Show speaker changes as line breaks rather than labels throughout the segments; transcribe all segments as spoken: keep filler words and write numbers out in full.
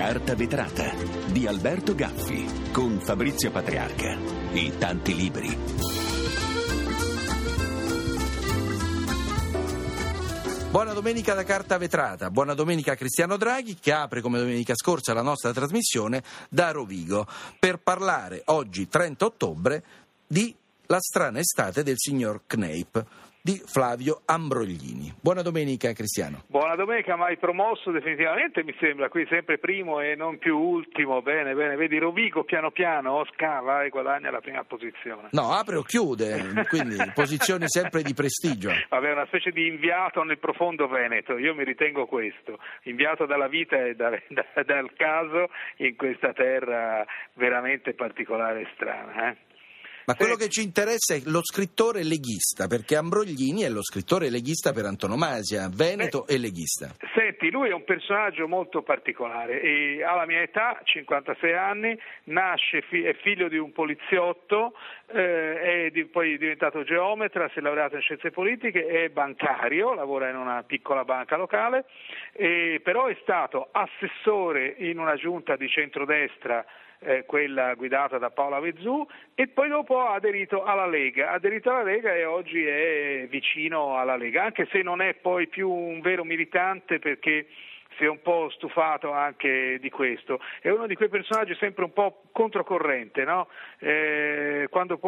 Carta vetrata di Alberto Gaffi con Fabrizio Patriarca e tanti libri.
Buona domenica da Carta vetrata, buona domenica a Cristiano Draghi che apre come domenica scorsa la nostra trasmissione da Rovigo per parlare oggi trenta ottobre di La strana estate del signor Kneip di Flavio Ambroglini. Buona domenica Cristiano.
Buona domenica, mai promosso definitivamente mi sembra, qui sempre primo e non più ultimo, bene bene, vedi Rovigo piano piano scava e guadagna la prima posizione.
No, apre o chiude, quindi posizioni sempre di prestigio.
Vabbè, una specie di inviato nel profondo Veneto, io mi ritengo questo, inviato dalla vita e da, da, dal caso in questa terra veramente particolare e strana, eh?
Ma quello che ci interessa è lo scrittore leghista, perché Ambroglini è lo scrittore leghista per antonomasia, veneto eh, e leghista.
Senti, lui è un personaggio molto particolare e alla mia età, cinquantasei anni, nasce, è figlio di un poliziotto, eh, è di, poi è diventato geometra, si è laureato in scienze politiche, è bancario, lavora in una piccola banca locale, e, però è stato assessore in una giunta di centrodestra, Eh, quella guidata da Paola Vezzù, e poi dopo ha aderito alla Lega, ha aderito alla Lega e oggi è vicino alla Lega, anche se non è poi più un vero militante perché si è un po' stufato anche di questo. È uno di quei personaggi sempre un po' controcorrente, no? Eh, quando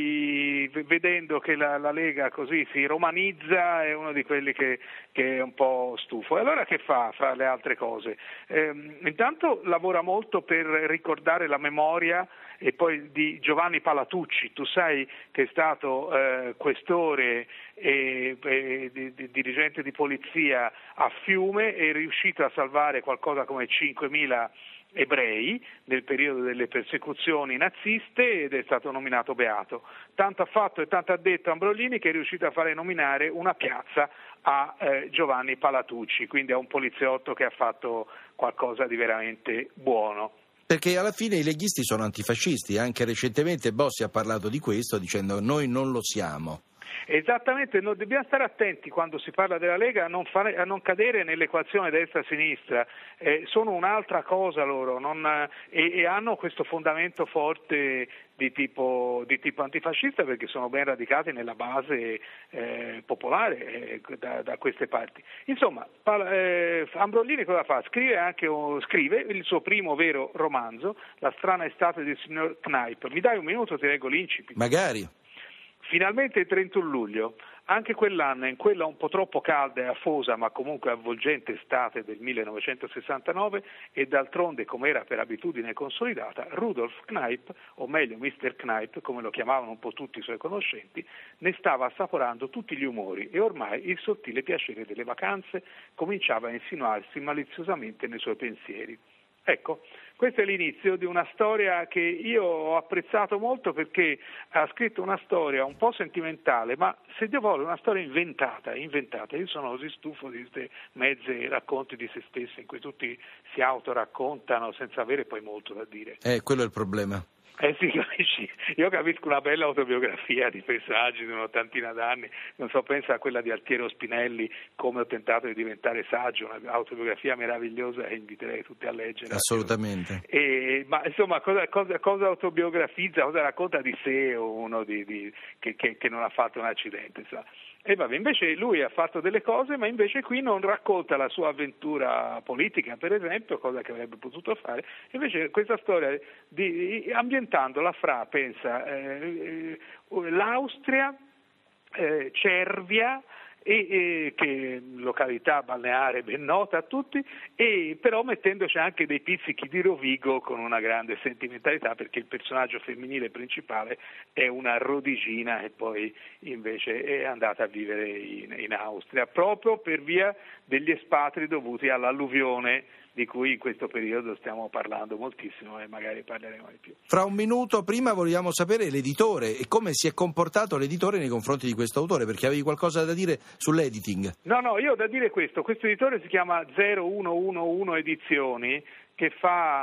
poi vedendo che la, la Lega così si romanizza è uno di quelli che, che è un po' stufo. E allora che fa fra le altre cose? Eh, intanto lavora molto per ricordare la memoria e poi di Giovanni Palatucci. Tu sai che è stato eh, questore e, e di, di, dirigente di polizia a Fiume, è riuscito a salvare qualcosa come cinquemila ebrei nel periodo delle persecuzioni naziste ed è stato nominato beato. Tanto ha fatto e tanto ha detto Ambroglini che è riuscito a fare nominare una piazza a eh, Giovanni Palatucci, quindi a un poliziotto che ha fatto qualcosa di veramente buono.
Perché alla fine i leghisti sono antifascisti, anche recentemente Bossi ha parlato di questo dicendo noi non lo siamo.
Esattamente, no, dobbiamo stare attenti quando si parla della Lega a non, fare, a non cadere nell'equazione destra-sinistra, eh, sono un'altra cosa loro non, e, e hanno questo fondamento forte di tipo, di tipo antifascista perché sono ben radicati nella base eh, popolare eh, da, da queste parti. Insomma, eh, Ambroglini cosa fa? Scrive anche scrive il suo primo vero romanzo, La strana estate del signor Kneip. Mi dai un minuto, ti leggo l'incipit?
Magari.
Finalmente il trentuno luglio, anche quell'anno, in quella un po' troppo calda e afosa ma comunque avvolgente estate del millenovecentosessantanove, e d'altronde come era per abitudine consolidata, Rudolf Kneip, o meglio mister Kneip, come lo chiamavano un po' tutti i suoi conoscenti, ne stava assaporando tutti gli umori e ormai il sottile piacere delle vacanze cominciava a insinuarsi maliziosamente nei suoi pensieri. Ecco, questo è l'inizio di una storia che io ho apprezzato molto perché ha scritto una storia un po' sentimentale, ma se Dio vuole una storia inventata, inventata. Io sono così stufo di queste mezze racconti di se stessi in cui tutti si autoraccontano senza avere poi molto da dire.
Eh, quello è il problema.
Eh sì, capisci? Io capisco una bella autobiografia di personaggi di un'ottantina d'anni, non so, pensa a quella di Altiero Spinelli, Come ho tentato di diventare saggio, un'autobiografia meravigliosa e inviterei tutti a leggere.
Assolutamente.
E, ma insomma, cosa, cosa, cosa autobiografizza, cosa racconta di sé uno di, di, che, che, che non ha fatto un accidente, sa? E vabbè, invece lui ha fatto delle cose, ma invece qui non racconta la sua avventura politica, per esempio, cosa che avrebbe potuto fare. Invece questa storia di, ambientandola fra, pensa, eh, l'Austria, eh, Cervia, e, e che località balneare ben nota a tutti, e però mettendoci anche dei pizzichi di Rovigo con una grande sentimentalità perché il personaggio femminile principale è una rodigina e poi invece è andata a vivere in, in Austria proprio per via degli espatri dovuti all'alluvione di cui in questo periodo stiamo parlando moltissimo e magari parleremo di più.
Fra un minuto, prima vogliamo sapere l'editore e come si è comportato l'editore nei confronti di questo autore, perché avevi qualcosa da dire sull'editing.
No, no, io ho da dire questo, questo editore si chiama zero uno uno uno Edizioni, che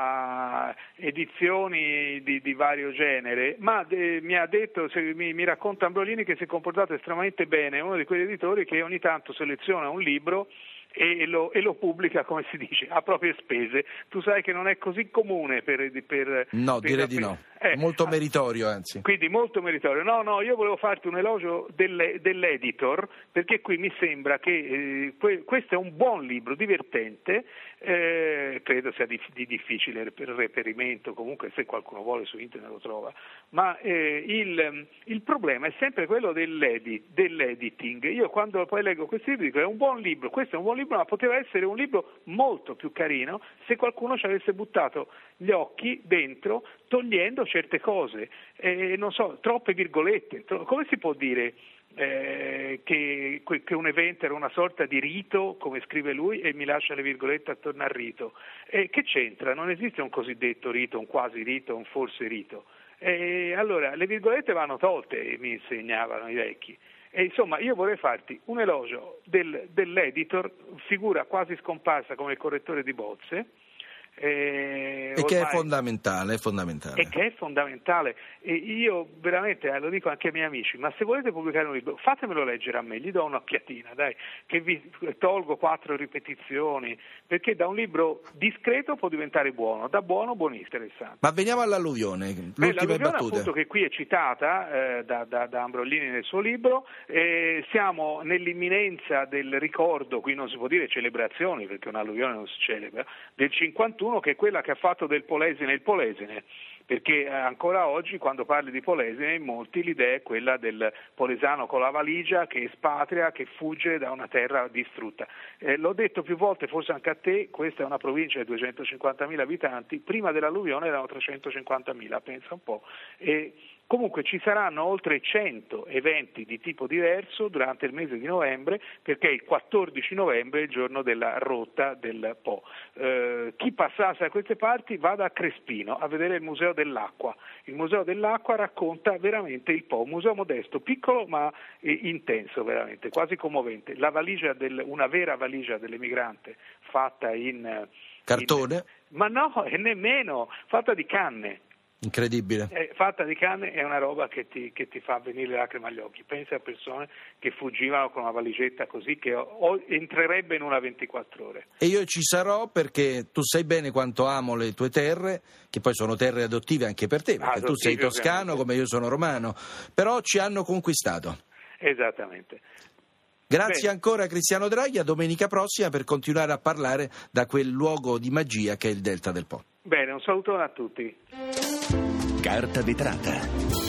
fa edizioni di, di vario genere, ma de, mi ha detto, se, mi, mi racconta Ambroglini che si è comportato estremamente bene, è uno di quegli editori che ogni tanto seleziona un libro e lo, e lo pubblica, come si dice, a proprie spese. Tu sai che non è così comune per... per
no,
per,
direi
per,
di no,
eh,
molto meritorio anzi.
Quindi molto meritorio. No, no, io volevo farti un elogio delle, dell'editor, perché qui mi sembra che eh, que, questo è un buon libro, divertente, eh, credo sia di, di difficile reperimento, comunque se qualcuno vuole su internet lo trova, ma eh, il, il problema è sempre quello dell'edit, dell'editing. Io quando poi leggo questi libri dico è un buon libro, questo è un buon libro, ma poteva essere un libro molto più carino se qualcuno ci avesse buttato gli occhi dentro togliendo certe cose, eh, non so, troppe virgolette. Tro- come si può dire eh, che, che un evento era una sorta di rito, come scrive lui, e mi lascia le virgolette attorno al rito? Eh, che c'entra? Non esiste un cosiddetto rito, un quasi rito, un forse rito. Eh, allora, le virgolette vanno tolte, mi insegnavano i vecchi. E insomma, io vorrei farti un elogio del, dell'editor, figura quasi scomparsa come il correttore di bozze,
Eh, e che è fondamentale, è fondamentale.
E che è fondamentale. E io veramente eh, lo dico anche ai miei amici, ma se volete pubblicare un libro, fatemelo leggere a me, gli do un'occhiatina, dai, che vi tolgo quattro ripetizioni, perché da un libro discreto può diventare buono, da buono buonissimo, interessante.
Ma veniamo all'alluvione, l'ultima
Beh, l'alluvione,
battute.
Appunto, che qui è citata eh, da, da, da Ambrollini nel suo libro, eh, siamo nell'imminenza del ricordo, qui non si può dire celebrazioni, perché un'alluvione non si celebra, del cinquantuno, che è quella che ha fatto del Polesine il Polesine, perché ancora oggi quando parli di Polesine in molti l'idea è quella del polesano con la valigia che espatria, che fugge da una terra distrutta. Eh, l'ho detto più volte, forse anche a te, questa è una provincia di duecentocinquantamila abitanti, prima dell'alluvione erano trecentocinquantamila, pensa un po'. E comunque ci saranno oltre cento eventi di tipo diverso durante il mese di novembre, perché il quattordici novembre è il giorno della rotta del Po. Eh, chi passasse da queste parti vada a Crespino a vedere il Museo dell'Acqua. Il Museo dell'Acqua racconta veramente il Po, un museo modesto, piccolo ma eh, intenso veramente, quasi commovente. La valigia del, una vera valigia dell'emigrante fatta in...
Cartone?
In, ma no, e nemmeno, fatta di canne.
Incredibile.
È fatta di canne, è una roba che ti, che ti fa venire le lacrime agli occhi. Pensa a persone che fuggivano con una valigetta così che o, entrerebbe in una ventiquattro ore.
E io ci sarò perché tu sai bene quanto amo le tue terre, che poi sono terre adottive anche per te, perché
Adottive,
tu sei toscano
ovviamente.
come io sono romano, però ci hanno conquistato.
Esattamente.
Grazie
Bene.
ancora Cristiano Draghi, a domenica prossima per continuare a parlare da quel luogo di magia che è il Delta del Po.
Bene, un salutone a tutti.
Carta vetrata.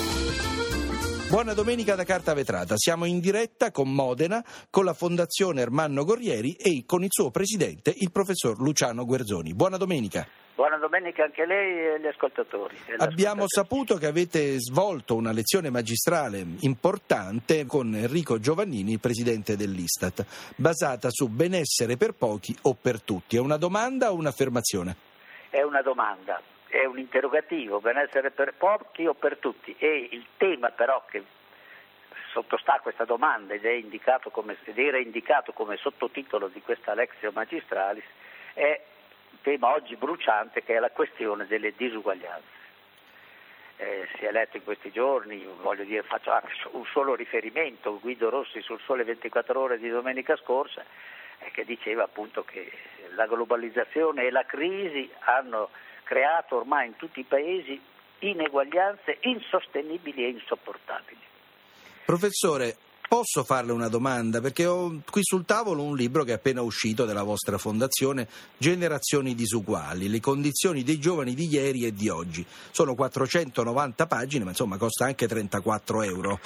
Buona domenica da Carta Vetrata, siamo in diretta con Modena, con la Fondazione Ermanno Gorrieri e con il suo presidente, il professor Luciano Guerzoni. Buona domenica.
Buona domenica anche a lei e agli ascoltatori. E
Abbiamo saputo che avete svolto una lezione magistrale importante con Enrico Giovannini, il presidente dell'Istat, basata su benessere per pochi o per tutti. È una domanda o un'affermazione?
È una domanda. È un interrogativo, benessere per pochi o per tutti, e il tema però che sottostà a questa domanda ed, è indicato come, ed era indicato come sottotitolo di questa Lectio Magistralis è un tema oggi bruciante, che è la questione delle disuguaglianze. Eh, si è letto in questi giorni, voglio dire, faccio un solo riferimento, Guido Rossi sul Sole ventiquattro Ore di domenica scorsa, eh, che diceva appunto che la globalizzazione e la crisi hanno creato ormai in tutti i paesi ineguaglianze insostenibili e insopportabili.
Professore, posso farle una domanda? Perché ho qui sul tavolo un libro che è appena uscito dalla vostra fondazione, Generazioni disuguali, le condizioni dei giovani di ieri e di oggi. Sono quattrocentonovanta pagine, ma insomma costa anche trentaquattro euro.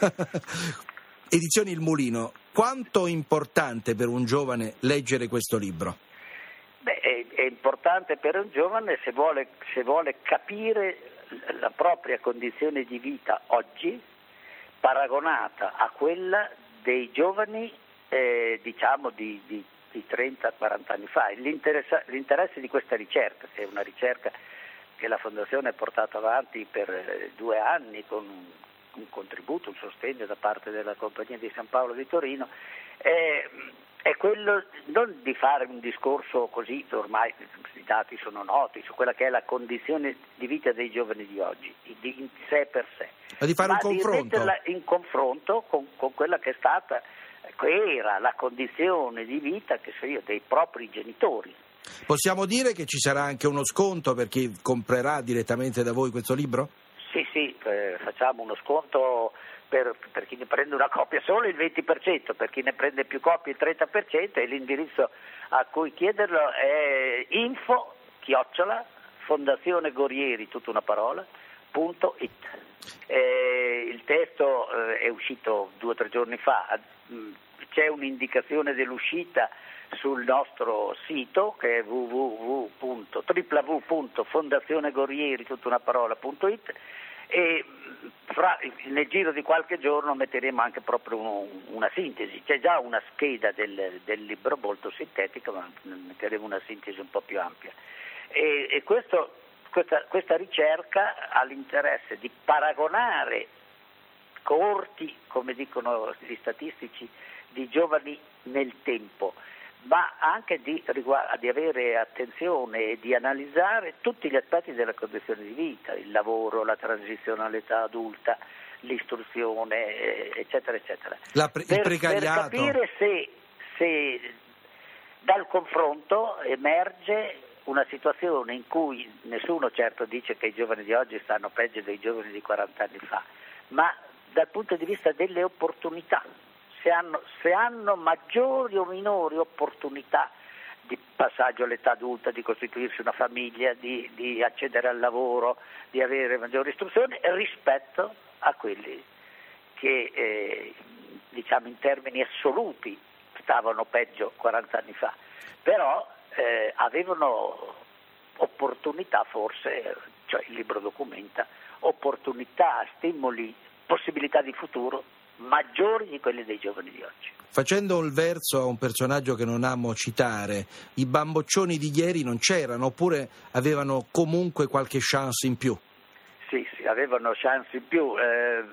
Edizioni Il Mulino, quanto è importante per un giovane leggere questo libro?
Beh, è, è importante per un giovane se vuole, se vuole capire la propria condizione di vita oggi paragonata a quella dei giovani eh, diciamo di, di, di trenta quaranta anni fa. L'interesse, l'interesse di questa ricerca, che è una ricerca che la Fondazione ha portato avanti per eh, due anni con un, un contributo, un sostegno da parte della Compagnia di San Paolo di Torino, è, è quello non di fare un discorso così, ormai i dati sono noti, su quella che è la condizione di vita dei giovani di oggi, di, in sé per sé,
ma di fare
ma
un confronto,
di metterla in confronto con, con quella che è stata era la condizione di vita, che so io, dei propri genitori.
Possiamo dire che ci sarà anche uno sconto per chi comprerà direttamente da voi questo libro?
Sì, sì, eh, facciamo uno sconto per, per chi ne prende una copia solo il venti per cento, per chi ne prende più copie il trenta per cento, e l'indirizzo a cui chiederlo è info chiocciola Fondazione Gorieri, tutta una parola, punto it. Eh, il testo eh, è uscito due o tre giorni fa, c'è un'indicazione dell'uscita sul nostro sito, che è w w w punto fondazionegorieri tutta una parola punto it, e fra, nel giro di qualche giorno metteremo anche proprio uno, una sintesi. C'è già una scheda del, del libro molto sintetica, ma metteremo una sintesi un po' più ampia. E, e questo, questa, questa ricerca ha l'interesse di paragonare coorti, come dicono gli statistici, di giovani nel tempo, ma anche di, di avere attenzione e di analizzare tutti gli aspetti della condizione di vita, il lavoro, la transizione all'età adulta, l'istruzione, eccetera, eccetera.
La pre-
per,
il precariato.
Per capire se, se dal confronto emerge una situazione in cui nessuno certo dice che i giovani di oggi stanno peggio dei giovani di quaranta anni fa, ma dal punto di vista delle opportunità, se hanno, se hanno maggiori o minori opportunità di passaggio all'età adulta, di costituirsi una famiglia, di, di accedere al lavoro, di avere maggiore istruzione rispetto a quelli che eh, diciamo in termini assoluti stavano peggio quaranta anni fa, però eh, avevano opportunità, forse, cioè il libro documenta, opportunità, stimoli, possibilità di futuro maggiori di quelli dei giovani di oggi.
Facendo il verso a un personaggio che non amo citare, i bamboccioni di ieri non c'erano, oppure avevano comunque qualche chance in più?
Sì, sì, avevano chance in più. Eh,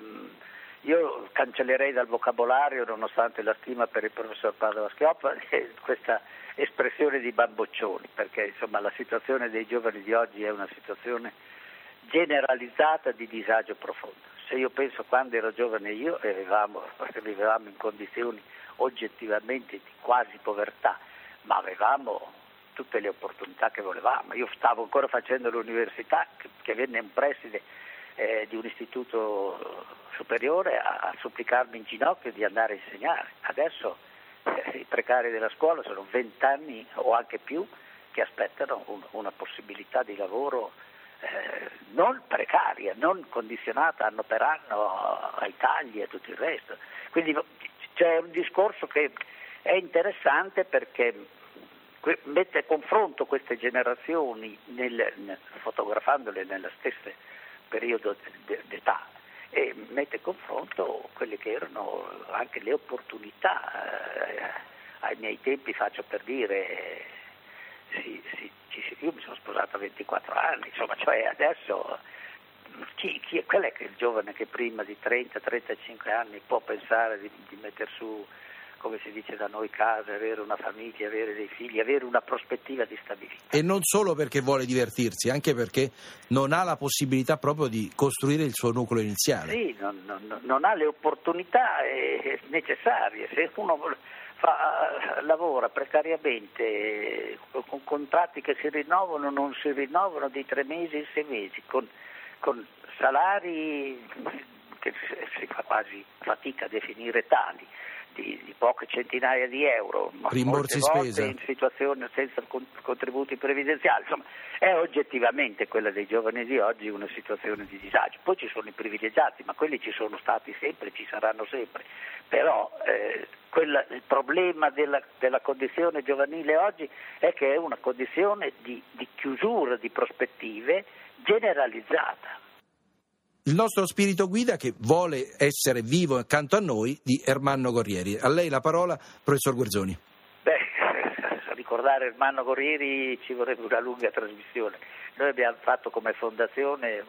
io cancellerei dal vocabolario, nonostante la stima per il professor Padoa-Schioppa, questa espressione di bamboccioni, perché insomma la situazione dei giovani di oggi è una situazione generalizzata di disagio profondo. Se io penso quando ero giovane io vivevamo, vivevamo in condizioni oggettivamente di quasi povertà, ma avevamo tutte le opportunità che volevamo. Io stavo ancora facendo l'università, che, che venne un preside eh, di un istituto superiore a, a supplicarmi in ginocchio di andare a insegnare. Adesso eh, i precari della scuola sono vent'anni o anche più che aspettano un, una possibilità di lavoro Eh, non precaria, non condizionata anno per anno ai tagli e tutto il resto. Quindi c'è un discorso che è interessante perché mette a confronto queste generazioni nel, nel, fotografandole nello stesso periodo d'età, e mette a confronto quelle che erano anche le opportunità. Eh, ai miei tempi, faccio per dire, Sì, sì, sì, io mi sono sposato a ventiquattro anni, insomma, cioè adesso chi, chi, qual è che il giovane che prima di trenta trentacinque anni può pensare di, di mettere su, come si dice da noi, casa, avere una famiglia, avere dei figli, avere una prospettiva di stabilità? E
non solo perché vuole divertirsi, anche perché non ha la possibilità proprio di costruire il suo nucleo iniziale.
Sì, non, non, non ha le opportunità eh, necessarie. Se uno Fa, lavora precariamente con contratti che si rinnovano, non si rinnovano di tre mesi in sei mesi, con, con salari che si fa quasi fatica a definire tali, di, di poche centinaia di euro,
rimborsi spesa,
in situazioni senza contributi previdenziali. Insomma, è oggettivamente quella dei giovani di oggi una situazione di disagio. Poi ci sono i privilegiati, ma quelli ci sono stati sempre, ci saranno sempre. Però eh, quella, il problema della, della condizione giovanile oggi è che è una condizione di, di chiusura di prospettive generalizzata.
Il nostro spirito guida, che vuole essere vivo accanto a noi, di Ermanno Gorieri. A lei la parola, professor Guerzoni.
Beh, ricordare Ermanno Gorieri ci vorrebbe una lunga trasmissione. Noi abbiamo fatto come fondazione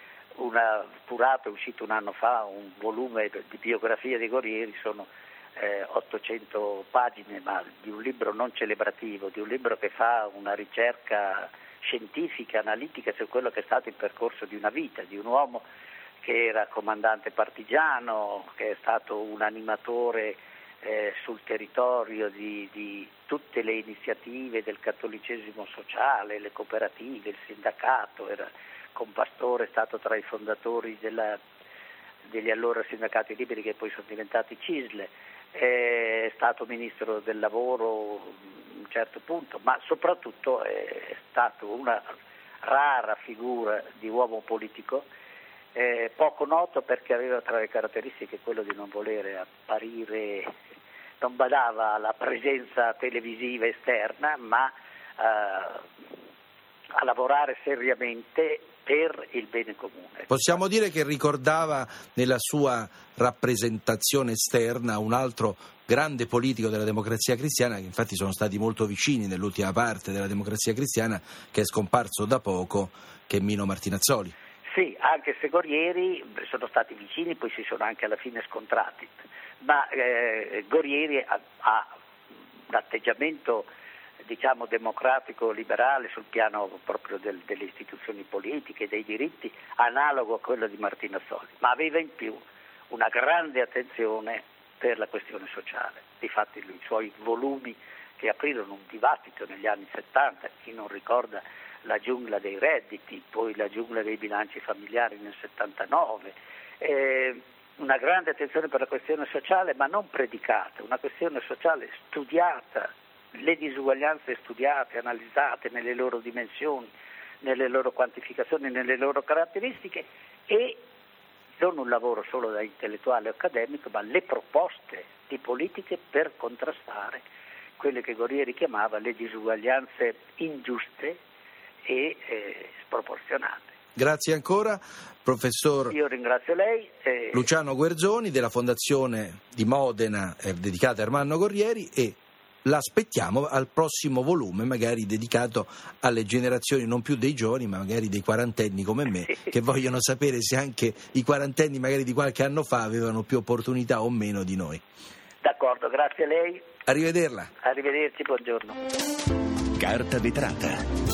una curato, è uscito un anno fa un volume di biografia di Gorieri, sono eh, ottocento pagine, ma di un libro non celebrativo, di un libro che fa una ricerca scientifica, analitica su quello che è stato il percorso di una vita, di un uomo che era comandante partigiano, che è stato un animatore eh, sul territorio di, di tutte le iniziative del cattolicesimo sociale, le cooperative, il sindacato, era compastore, è stato tra i fondatori della, degli allora sindacati liberi che poi sono diventati C I S L, è stato ministro del lavoro a un certo punto, ma soprattutto è stato una rara figura di uomo politico, eh, poco noto perché aveva tra le caratteristiche quello di non volere apparire, non badava alla presenza televisiva esterna, ma eh, a lavorare seriamente per il bene comune.
Possiamo dire che ricordava nella sua rappresentazione esterna un altro grande politico della Democrazia Cristiana, che infatti sono stati molto vicini nell'ultima parte della Democrazia Cristiana, che è scomparso da poco, che è Mino Martinazzoli.
Sì, anche se Gorieri sono stati vicini, poi si sono anche alla fine scontrati, ma eh, Gorieri ha, ha un atteggiamento, diciamo, democratico liberale sul piano proprio del, delle istituzioni politiche, dei diritti, analogo a quello di Martinazzoli, ma aveva in più una grande attenzione per la questione sociale. Difatti i suoi volumi, che aprirono un dibattito negli anni settanta, chi non ricorda la giungla dei redditi, poi la giungla dei bilanci familiari nel settantanove, eh, una grande attenzione per la questione sociale, ma non predicata, una questione sociale studiata, le disuguaglianze studiate, analizzate nelle loro dimensioni, nelle loro quantificazioni, nelle loro caratteristiche, e non un lavoro solo da intellettuale o accademico, ma le proposte di politiche per contrastare quelle che Gorieri chiamava le disuguaglianze ingiuste e eh, sproporzionate.
Grazie ancora, professor.
Io ringrazio lei. Eh...
Luciano Guerzoni della Fondazione di Modena eh, dedicata a Ermanno Gorieri, e l'aspettiamo al prossimo volume, magari dedicato alle generazioni non più dei giovani, ma magari dei quarantenni come me, che vogliono sapere se anche i quarantenni magari di qualche anno fa avevano più opportunità o meno di noi.
D'accordo, grazie a lei.
Arrivederla.
Arrivederci, buongiorno.
Carta vetrata.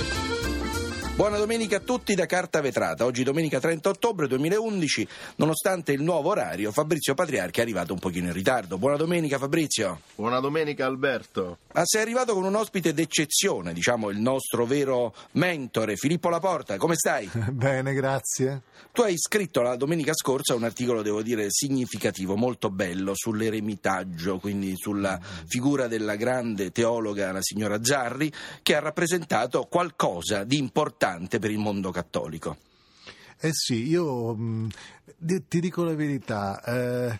Buona domenica a tutti da Carta Vetrata. Oggi domenica trenta ottobre duemilaundici, nonostante il nuovo orario, Fabrizio Patriarchi è arrivato un pochino in ritardo. Buona domenica Fabrizio.
Buona domenica Alberto.
Ma sei arrivato con un ospite d'eccezione, diciamo il nostro vero mentore, Filippo Laporta. Come stai?
Bene, grazie.
Tu hai scritto la domenica scorsa un articolo, devo dire, significativo, molto bello, sull'eremitaggio, quindi sulla figura della grande teologa, la signora Zarri, che ha rappresentato qualcosa di importante per il mondo cattolico.
Eh sì, io mh, ti dico la verità, eh,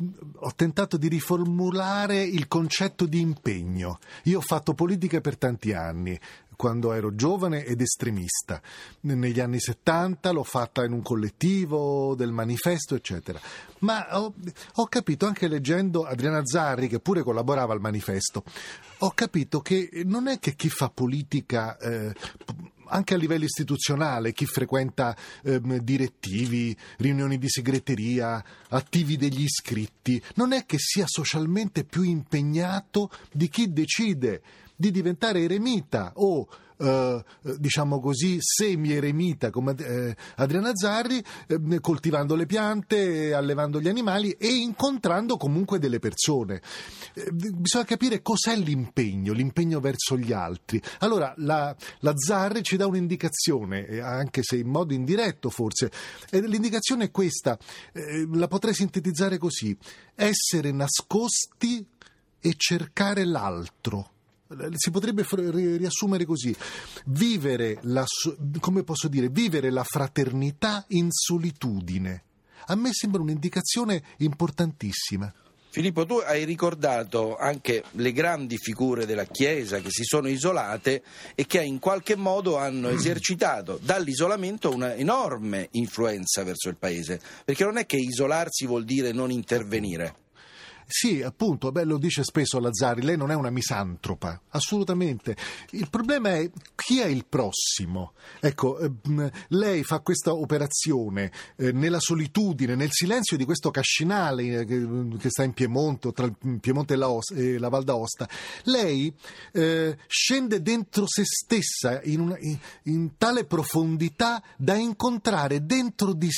ho tentato di riformulare il concetto di impegno. Io ho fatto politica per tanti anni, quando ero giovane ed estremista. Negli anni settanta l'ho fatta in un collettivo del Manifesto, eccetera. Ma ho, ho capito, anche leggendo Adriana Zarri, che pure collaborava al Manifesto, ho capito che non è che chi fa politica... Eh, anche a livello istituzionale, chi frequenta eh, direttivi, riunioni di segreteria, attivi degli iscritti, non è che sia socialmente più impegnato di chi decide di diventare eremita o Uh, diciamo così semi-eremita come eh, Adriana Zarri, eh, coltivando le piante, allevando gli animali e incontrando comunque delle persone. Eh, bisogna capire cos'è l'impegno, l'impegno verso gli altri. Allora la, la Zarri ci dà un'indicazione, anche se in modo indiretto forse, e l'indicazione è questa, eh, la potrei sintetizzare così: essere nascosti e cercare l'altro. Si potrebbe riassumere così: vivere la, come posso dire, vivere la fraternità in solitudine. A me sembra un'indicazione importantissima.
Filippo, tu hai ricordato anche le grandi figure della Chiesa che si sono isolate e che in qualche modo hanno esercitato dall'isolamento una enorme influenza verso il paese, perché non è che isolarsi vuol dire non intervenire.
Sì, appunto, beh, lo dice spesso la Zarri, lei non è una misantropa, assolutamente. Il problema è chi è il prossimo. Ecco, eh, lei fa questa operazione eh, nella solitudine, nel silenzio di questo cascinale eh, che, che sta in Piemonte, tra il Piemonte e la, Os- e la Val d'Aosta. Lei eh, scende dentro se stessa in, una, in, in tale profondità da incontrare dentro di sé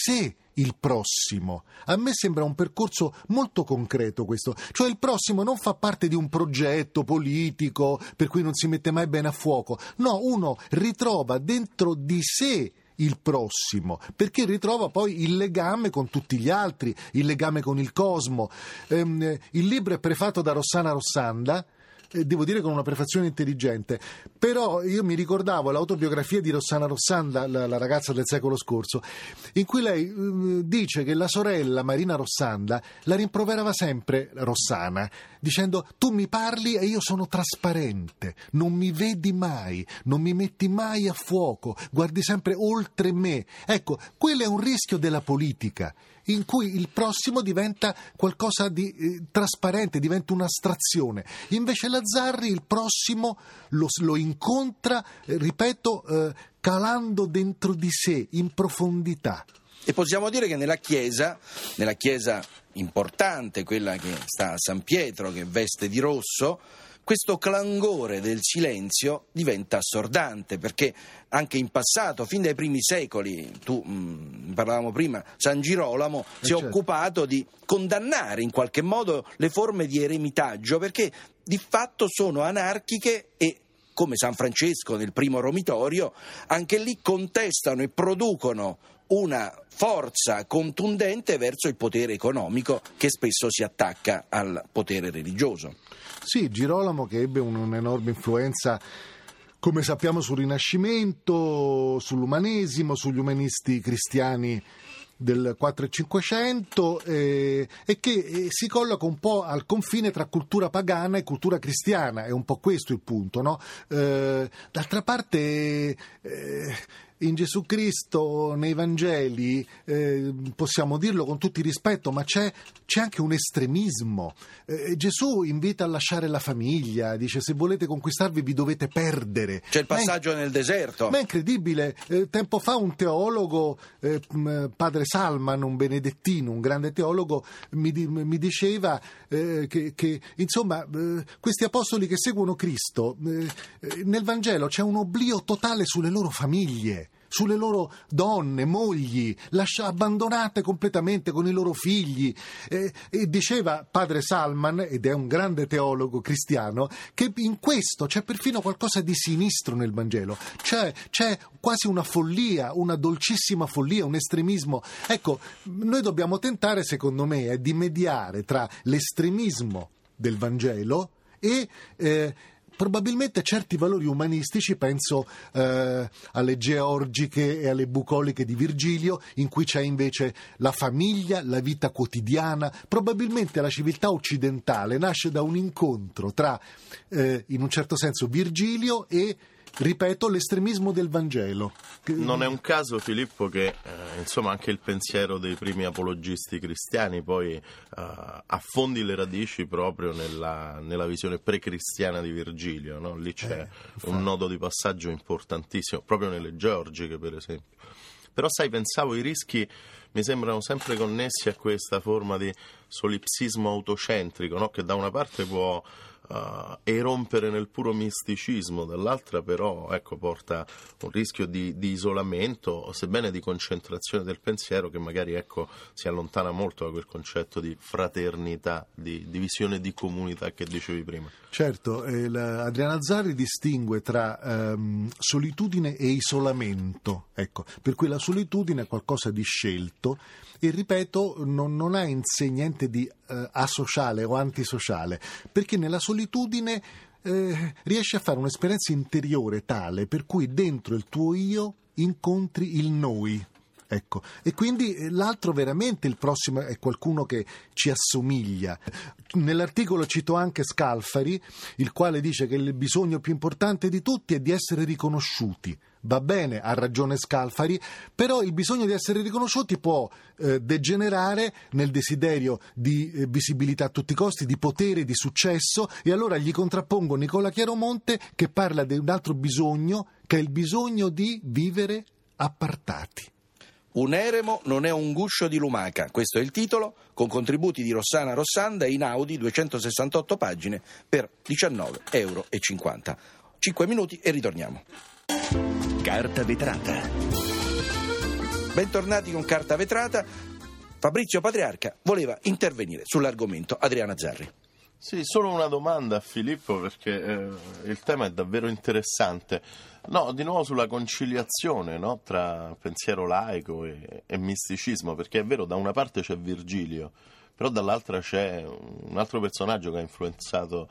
il prossimo. A me sembra un percorso molto concreto questo, cioè il prossimo non fa parte di un progetto politico per cui non si mette mai bene a fuoco, no, uno ritrova dentro di sé il prossimo, perché ritrova poi il legame con tutti gli altri, il legame con il cosmo. Ehm, il libro è prefato da Rossana Rossanda, devo dire con una prefazione intelligente, però io mi ricordavo l'autobiografia di Rossana Rossanda, la, la ragazza del secolo scorso, in cui lei eh, dice che la sorella Marina Rossanda la rimproverava sempre Rossana, dicendo: tu mi parli e io sono trasparente, non mi vedi mai, non mi metti mai a fuoco, guardi sempre oltre me. Ecco, quello è un rischio della politica, in cui il prossimo diventa qualcosa di eh, trasparente, diventa un'astrazione. Invece Lazzarri il prossimo lo, lo incontra, eh, ripeto, eh, calando dentro di sé, in profondità.
E possiamo dire che nella chiesa, nella chiesa importante, quella che sta a San Pietro, che veste di rosso, questo clangore del silenzio diventa assordante, perché anche in passato, fin dai primi secoli, tu mh, parlavamo prima, San Girolamo eh si è certo. occupato di condannare in qualche modo le forme di eremitaggio, perché di fatto sono anarchiche e, come San Francesco nel primo Romitorio, anche lì contestano e producono una forza contundente verso il potere economico che spesso si attacca al potere religioso.
Sì, Girolamo, che ebbe un'enorme influenza, come sappiamo, sul Rinascimento, sull'umanesimo, sugli umanisti cristiani del quattro e cinquecento, eh, e che eh, si colloca un po' al confine tra cultura pagana e cultura cristiana, è un po' questo il punto, no? Eh, d'altra parte eh, in Gesù Cristo, nei Vangeli, eh, possiamo dirlo con tutto il rispetto, ma c'è, c'è anche un estremismo. Eh, Gesù invita a lasciare la famiglia, dice: se volete conquistarvi vi dovete perdere.
C'è il passaggio
è,
nel deserto.
Ma è incredibile. Eh, tempo fa un teologo, eh, padre Salman, un benedettino, un grande teologo, mi, mi diceva eh, che, che insomma eh, questi apostoli che seguono Cristo, eh, nel Vangelo c'è un oblio totale sulle loro famiglie, sulle loro donne, mogli, lascia, abbandonate completamente con i loro figli. Eh, e diceva padre Salman, ed è un grande teologo cristiano, che in questo c'è perfino qualcosa di sinistro nel Vangelo. C'è, c'è quasi una follia, una dolcissima follia, un estremismo. Ecco, noi dobbiamo tentare, secondo me, eh, di mediare tra l'estremismo del Vangelo e eh, probabilmente certi valori umanistici, penso eh, alle georgiche e alle bucoliche di Virgilio, in cui c'è invece la famiglia, la vita quotidiana. Probabilmente la civiltà occidentale nasce da un incontro tra, eh, in un certo senso, Virgilio e, ripeto, l'estremismo del Vangelo.
Non è un caso, Filippo, che eh, insomma anche il pensiero dei primi apologisti cristiani poi eh, affondi le radici proprio nella, nella visione pre-cristiana di Virgilio, no? Lì c'è eh, un nodo di passaggio importantissimo, proprio nelle georgiche, per esempio. Però sai, pensavo, i rischi mi sembrano sempre connessi a questa forma di solipsismo autocentrico, no? Che da una parte può Uh, erompere nel puro misticismo, dall'altra però ecco porta un rischio di, di isolamento, sebbene di concentrazione del pensiero, che magari ecco si allontana molto da quel concetto di fraternità, di, di visione di comunità che dicevi prima.
Certo, eh, la, Adriana Azzarri distingue tra ehm, solitudine e isolamento, ecco, per cui la solitudine è qualcosa di scelto e, ripeto, non, non ha in sé niente di eh, asociale o antisociale, perché nella solitudine eh, riesci a fare un'esperienza interiore tale per cui dentro il tuo io incontri il noi. Ecco, e quindi l'altro veramente, il prossimo, è qualcuno che ci assomiglia. Nell'articolo cito anche Scalfari, il quale dice che il bisogno più importante di tutti è di essere riconosciuti. Va bene, ha ragione Scalfari, però il bisogno di essere riconosciuti può eh, degenerare nel desiderio di eh, visibilità a tutti i costi, di potere, di successo, e allora gli contrappongo Nicola Chiaromonte, che parla di un altro bisogno, che è il bisogno di vivere appartati.
Un eremo non è un guscio di lumaca, questo è il titolo, con contributi di Rossana Rossanda in Audi, duecentosessantotto pagine per diciannove virgola cinquanta euro. Cinque minuti e ritorniamo.
Carta vetrata.
Bentornati con Carta Vetrata. Fabrizio Patriarca voleva intervenire sull'argomento. Adriana Zarri.
Sì, solo una domanda a Filippo, perché eh, il tema è davvero interessante. No, di nuovo sulla conciliazione, no, tra pensiero laico e, e misticismo, perché è vero, da una parte c'è Virgilio, però dall'altra c'è un altro personaggio che ha influenzato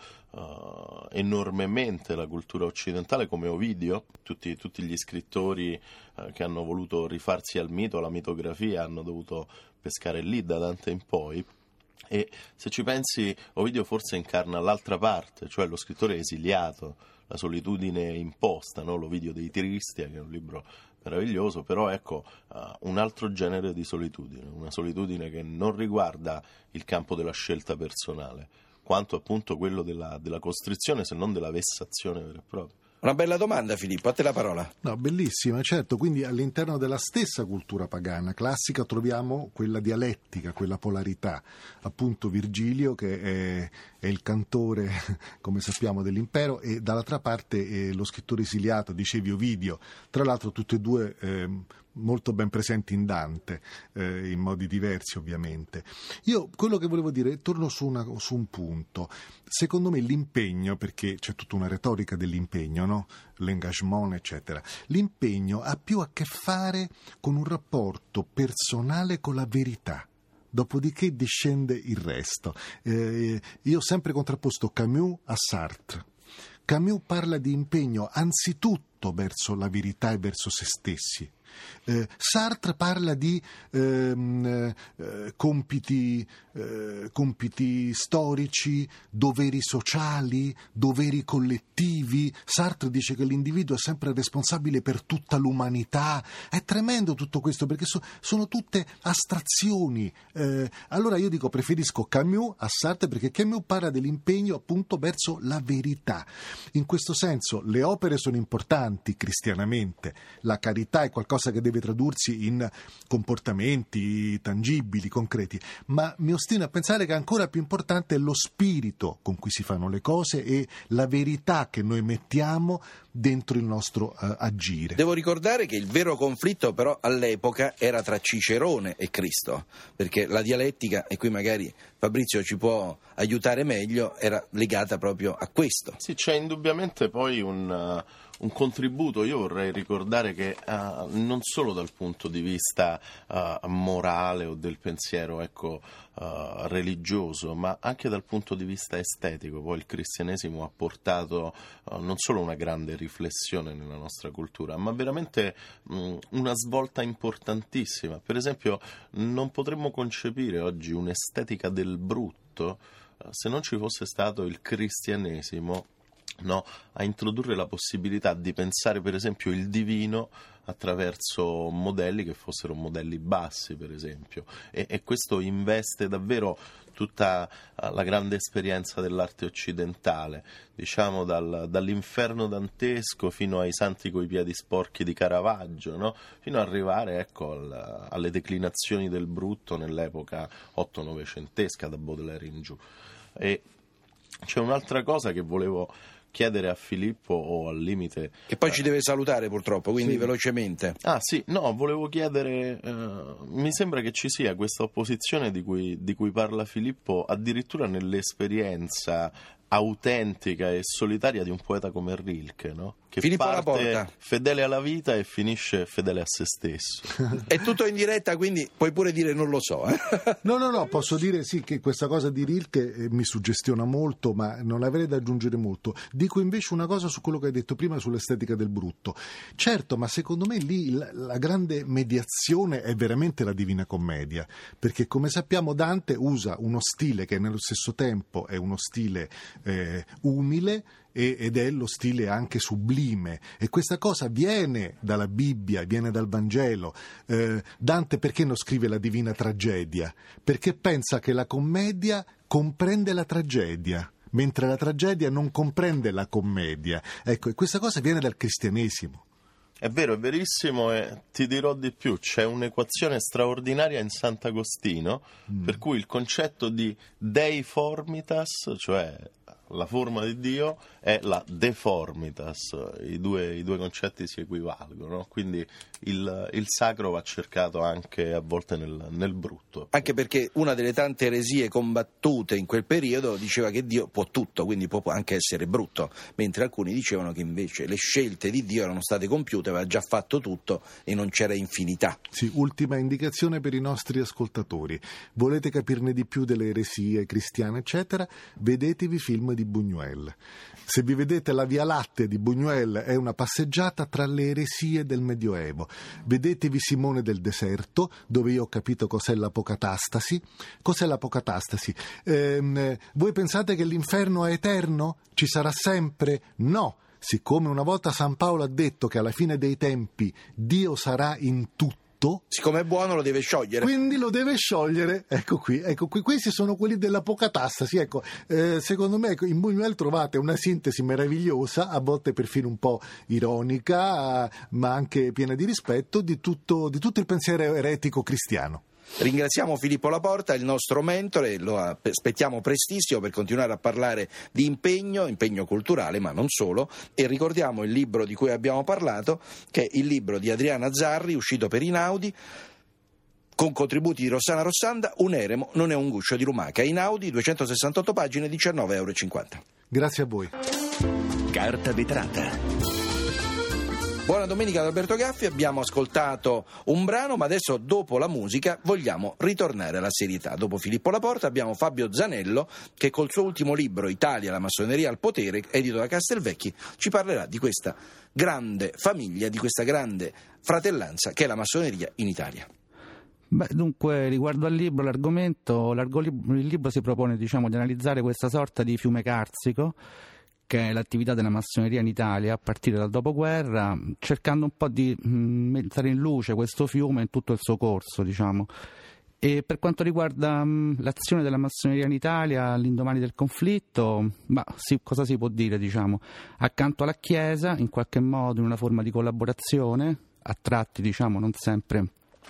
uh, enormemente la cultura occidentale, come Ovidio. Tutti, tutti gli scrittori uh, che hanno voluto rifarsi al mito, alla mitografia, hanno dovuto pescare lì da Dante in poi. E se ci pensi, Ovidio forse incarna l'altra parte, cioè lo scrittore esiliato, la solitudine imposta, no? L'Ovidio dei Tristia, che è un libro meraviglioso, però ecco uh, un altro genere di solitudine, una solitudine che non riguarda il campo della scelta personale, quanto appunto quello della, della costrizione, se non della vessazione vera e propria.
Una bella domanda, Filippo, a te la parola.
No, bellissima, certo. Quindi all'interno della stessa cultura pagana classica troviamo quella dialettica, quella polarità. Appunto Virgilio, che è, è il cantore, come sappiamo, dell'impero, e dall'altra parte è lo scrittore esiliato, dicevi Ovidio. Tra l'altro tutti e due eh, molto ben presenti in Dante, eh, in modi diversi ovviamente. Io quello che volevo dire, torno su, una, su un punto. Secondo me l'impegno, perché c'è tutta una retorica dell'impegno, no? L'engagement, eccetera. L'impegno ha più a che fare con un rapporto personale con la verità. Dopodiché discende il resto. Eh, io ho sempre contrapposto Camus a Sartre. Camus parla di impegno anzitutto verso la verità e verso se stessi. Eh, Sartre parla di ehm, eh, compiti, eh, compiti storici, doveri sociali, doveri collettivi. Sartre dice che l'individuo è sempre responsabile per tutta l'umanità. È tremendo tutto questo, perché so, sono tutte astrazioni. Eh, allora io dico preferisco Camus a Sartre, perché Camus parla dell'impegno appunto verso la verità. In questo senso le opere sono importanti cristianamente, la carità è qualcosa che deve tradursi in comportamenti tangibili, concreti, ma mi ostino a pensare che ancora più importante è lo spirito con cui si fanno le cose e la verità che noi mettiamo dentro il nostro uh, agire.
Devo ricordare che il vero conflitto però all'epoca era tra Cicerone e Cristo, perché la dialettica, e qui magari Fabrizio ci può aiutare meglio, era legata proprio a questo.
Sì, c'è indubbiamente poi un, uh, un contributo. Io vorrei ricordare che uh, non solo dal punto di vista uh, morale o del pensiero, ecco, uh, religioso, ma anche dal punto di vista estetico. Poi il cristianesimo ha portato uh, non solo una grande riflessione nella nostra cultura, ma veramente mh, una svolta importantissima. Per esempio, non potremmo concepire oggi un'estetica del brutto uh, se non ci fosse stato il cristianesimo, no, a introdurre la possibilità di pensare per esempio il divino attraverso modelli che fossero modelli bassi, per esempio, e, e questo investe davvero tutta la grande esperienza dell'arte occidentale, diciamo dal, dall'inferno dantesco fino ai santi coi piedi sporchi di Caravaggio, no? Fino ad arrivare, ecco, al, alle declinazioni del brutto nell'epoca otto-novecentesca, da Baudelaire in giù. E c'è un'altra cosa che volevo chiedere a Filippo, o al limite...
Che poi ci deve salutare purtroppo, quindi
sì.
velocemente.
Ah sì, no, volevo chiedere, eh, mi sembra che ci sia questa opposizione di cui, di cui parla Filippo addirittura nell'esperienza autentica e solitaria di un poeta come Rilke, no? Che
Filippo
parte
Laporta.
fedele alla vita e finisce fedele a se stesso.
È tutto in diretta, quindi puoi pure dire non lo so. Eh?
No, no, no, posso dire sì che questa cosa di Rilke eh, mi suggestiona molto, ma non avrei da aggiungere molto. Dico invece una cosa su quello che hai detto prima sull'estetica del brutto. Certo, ma secondo me lì la, la grande mediazione è veramente la Divina Commedia, perché come sappiamo Dante usa uno stile che nello stesso tempo è uno stile eh, umile, ed è lo stile anche sublime, e questa cosa viene dalla Bibbia, viene dal Vangelo. eh, Dante perché non scrive la Divina Tragedia? Perché pensa che la commedia comprende la tragedia, mentre la tragedia non comprende la commedia. Ecco, e questa cosa viene dal cristianesimo.
È vero, è verissimo, e ti dirò di più, c'è un'equazione straordinaria in Sant'Agostino, mm. per cui il concetto di deiformitas, cioè la forma di Dio è la deformitas, i due, i due concetti si equivalgono, no? Quindi il, il sacro va cercato anche a volte nel, nel brutto.
Anche perché una delle tante eresie combattute in quel periodo diceva che Dio può tutto, quindi può anche essere brutto, mentre alcuni dicevano che invece le scelte di Dio erano state compiute, aveva già fatto tutto e non c'era infinità.
Sì, ultima indicazione per i nostri ascoltatori. Volete capirne di più delle eresie cristiane, eccetera? Vedetevi film di Buñuel. Se vi vedete La Via Lattea di Buñuel è una passeggiata tra le eresie del Medioevo. Vedetevi Simone del Deserto, dove io ho capito cos'è l'apocatastasi. Cos'è l'apocatastasi? Ehm, voi pensate che l'inferno è eterno? Ci sarà sempre? No! Siccome una volta San Paolo ha detto che alla fine dei tempi Dio sarà in tutto,
siccome è buono lo deve sciogliere.
Quindi lo deve sciogliere. Ecco qui, ecco qui. Questi sono quelli dell'apocatastasi. Ecco, eh, secondo me in Buñuel trovate una sintesi meravigliosa, a volte perfino un po' ironica, eh, ma anche piena di rispetto di tutto, di tutto il pensiero eretico cristiano.
Ringraziamo Filippo Laporta, il nostro mentore, lo aspettiamo prestissimo per continuare a parlare di impegno, impegno culturale, ma non solo, e ricordiamo il libro di cui abbiamo parlato, che è il libro di Adriana Zarri, uscito per Inaudi, con contributi di Rossana Rossanda, Un eremo non è un guscio di lumaca. Inaudi, duecentosessantotto pagine, diciannove euro e cinquanta.
Grazie a voi.
Carta vetrata.
Buona domenica da Alberto Gaffi, abbiamo ascoltato un brano, ma adesso dopo la musica vogliamo ritornare alla serietà. Dopo Filippo Laporta abbiamo Fabio Zanello che col suo ultimo libro Italia, la massoneria al potere, edito da Castelvecchi, ci parlerà di questa grande famiglia, di questa grande fratellanza che è la massoneria in Italia.
Beh, dunque, riguardo al libro, l'argomento, il libro si propone, diciamo, di analizzare questa sorta di fiume carsico che è l'attività della massoneria in Italia a partire dal dopoguerra, cercando un po' di mettere in luce questo fiume in tutto il suo corso, diciamo. E per quanto riguarda mh, l'azione della massoneria in Italia all'indomani del conflitto, ma sì, cosa si può dire, diciamo? Accanto alla Chiesa, in qualche modo in una forma di collaborazione, a tratti, diciamo, non sempre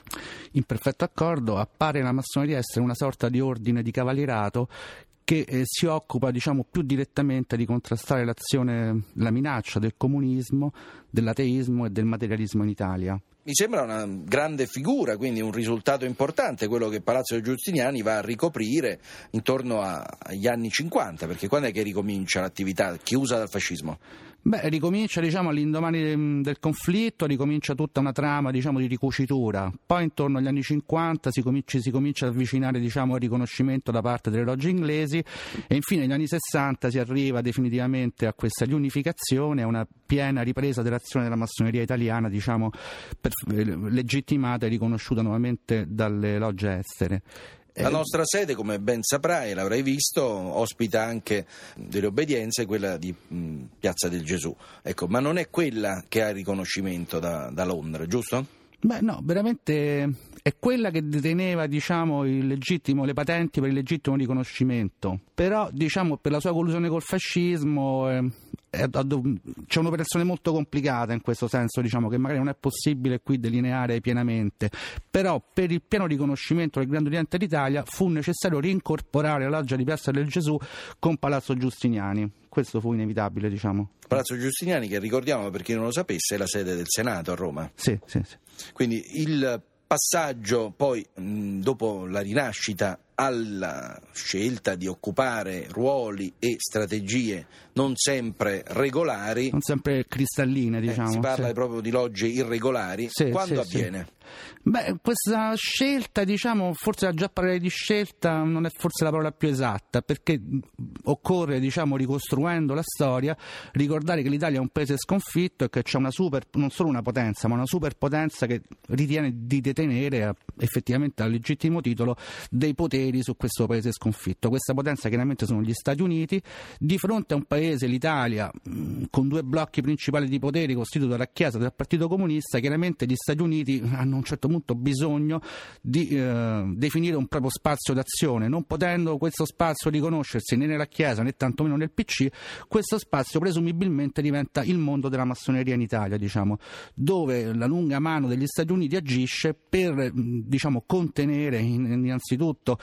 in perfetto accordo, appare la massoneria essere una sorta di ordine di cavalierato che eh, si occupa, diciamo, più direttamente di contrastare l'azione, la minaccia del comunismo, dell'ateismo e del materialismo in Italia.
Mi sembra una grande figura, quindi un risultato importante quello che Palazzo dei Giustiniani va a ricoprire intorno a, agli anni cinquanta, perché quando è che ricomincia l'attività chiusa dal fascismo?
Beh, ricomincia, diciamo, all'indomani del conflitto, ricomincia tutta una trama, diciamo, di ricucitura. Poi intorno agli anni cinquanta si comincia, si comincia ad avvicinare, diciamo, al riconoscimento da parte delle logge inglesi e infine negli anni sessanta si arriva definitivamente a questa riunificazione, a una piena ripresa dell'azione della massoneria italiana, diciamo, per, legittimata e riconosciuta nuovamente dalle logge estere.
La nostra sede, come ben saprai, l'avrai visto, ospita anche delle obbedienze, quella di mh, Piazza del Gesù. Ecco, ma non è quella che ha il riconoscimento da, da Londra, giusto?
Beh, no, veramente è quella che deteneva, diciamo, il legittimo, le patenti per il legittimo riconoscimento. Però, diciamo, per la sua collusione col fascismo eh, è, c'è un'operazione molto complicata in questo senso, diciamo, che magari non è possibile qui delineare pienamente. Però per il pieno riconoscimento del Grande Oriente d'Italia fu necessario rincorporare la loggia di Piazza del Gesù con Palazzo Giustiniani. Questo fu inevitabile, diciamo.
Palazzo Giustiniani, che ricordiamo per chi non lo sapesse, è la sede del Senato a Roma.
Sì, sì, sì.
Quindi il passaggio poi, mh, dopo la rinascita, alla scelta di occupare ruoli e strategie non sempre regolari,
non sempre cristalline, diciamo.
Eh, si parla
sì.
proprio di logge irregolari.
Sì,
Quando
sì,
avviene?
Sì. Beh, questa scelta, diciamo, forse già parlare di scelta non è forse la parola più esatta, perché occorre, diciamo, ricostruendo la storia, ricordare che l'Italia è un paese sconfitto e che c'è una super, non solo una potenza, ma una superpotenza che ritiene di detenere effettivamente a legittimo titolo dei poteri su questo paese sconfitto. Questa potenza chiaramente sono gli Stati Uniti, di fronte a un paese, l'Italia, con due blocchi principali di poteri costituito dalla Chiesa e dal Partito Comunista. Chiaramente gli Stati Uniti hanno a un certo punto bisogno di eh, definire un proprio spazio d'azione, non potendo questo spazio riconoscersi né nella Chiesa né tantomeno nel P C. Questo spazio presumibilmente diventa il mondo della massoneria in Italia, diciamo, dove la lunga mano degli Stati Uniti agisce per, diciamo, contenere innanzitutto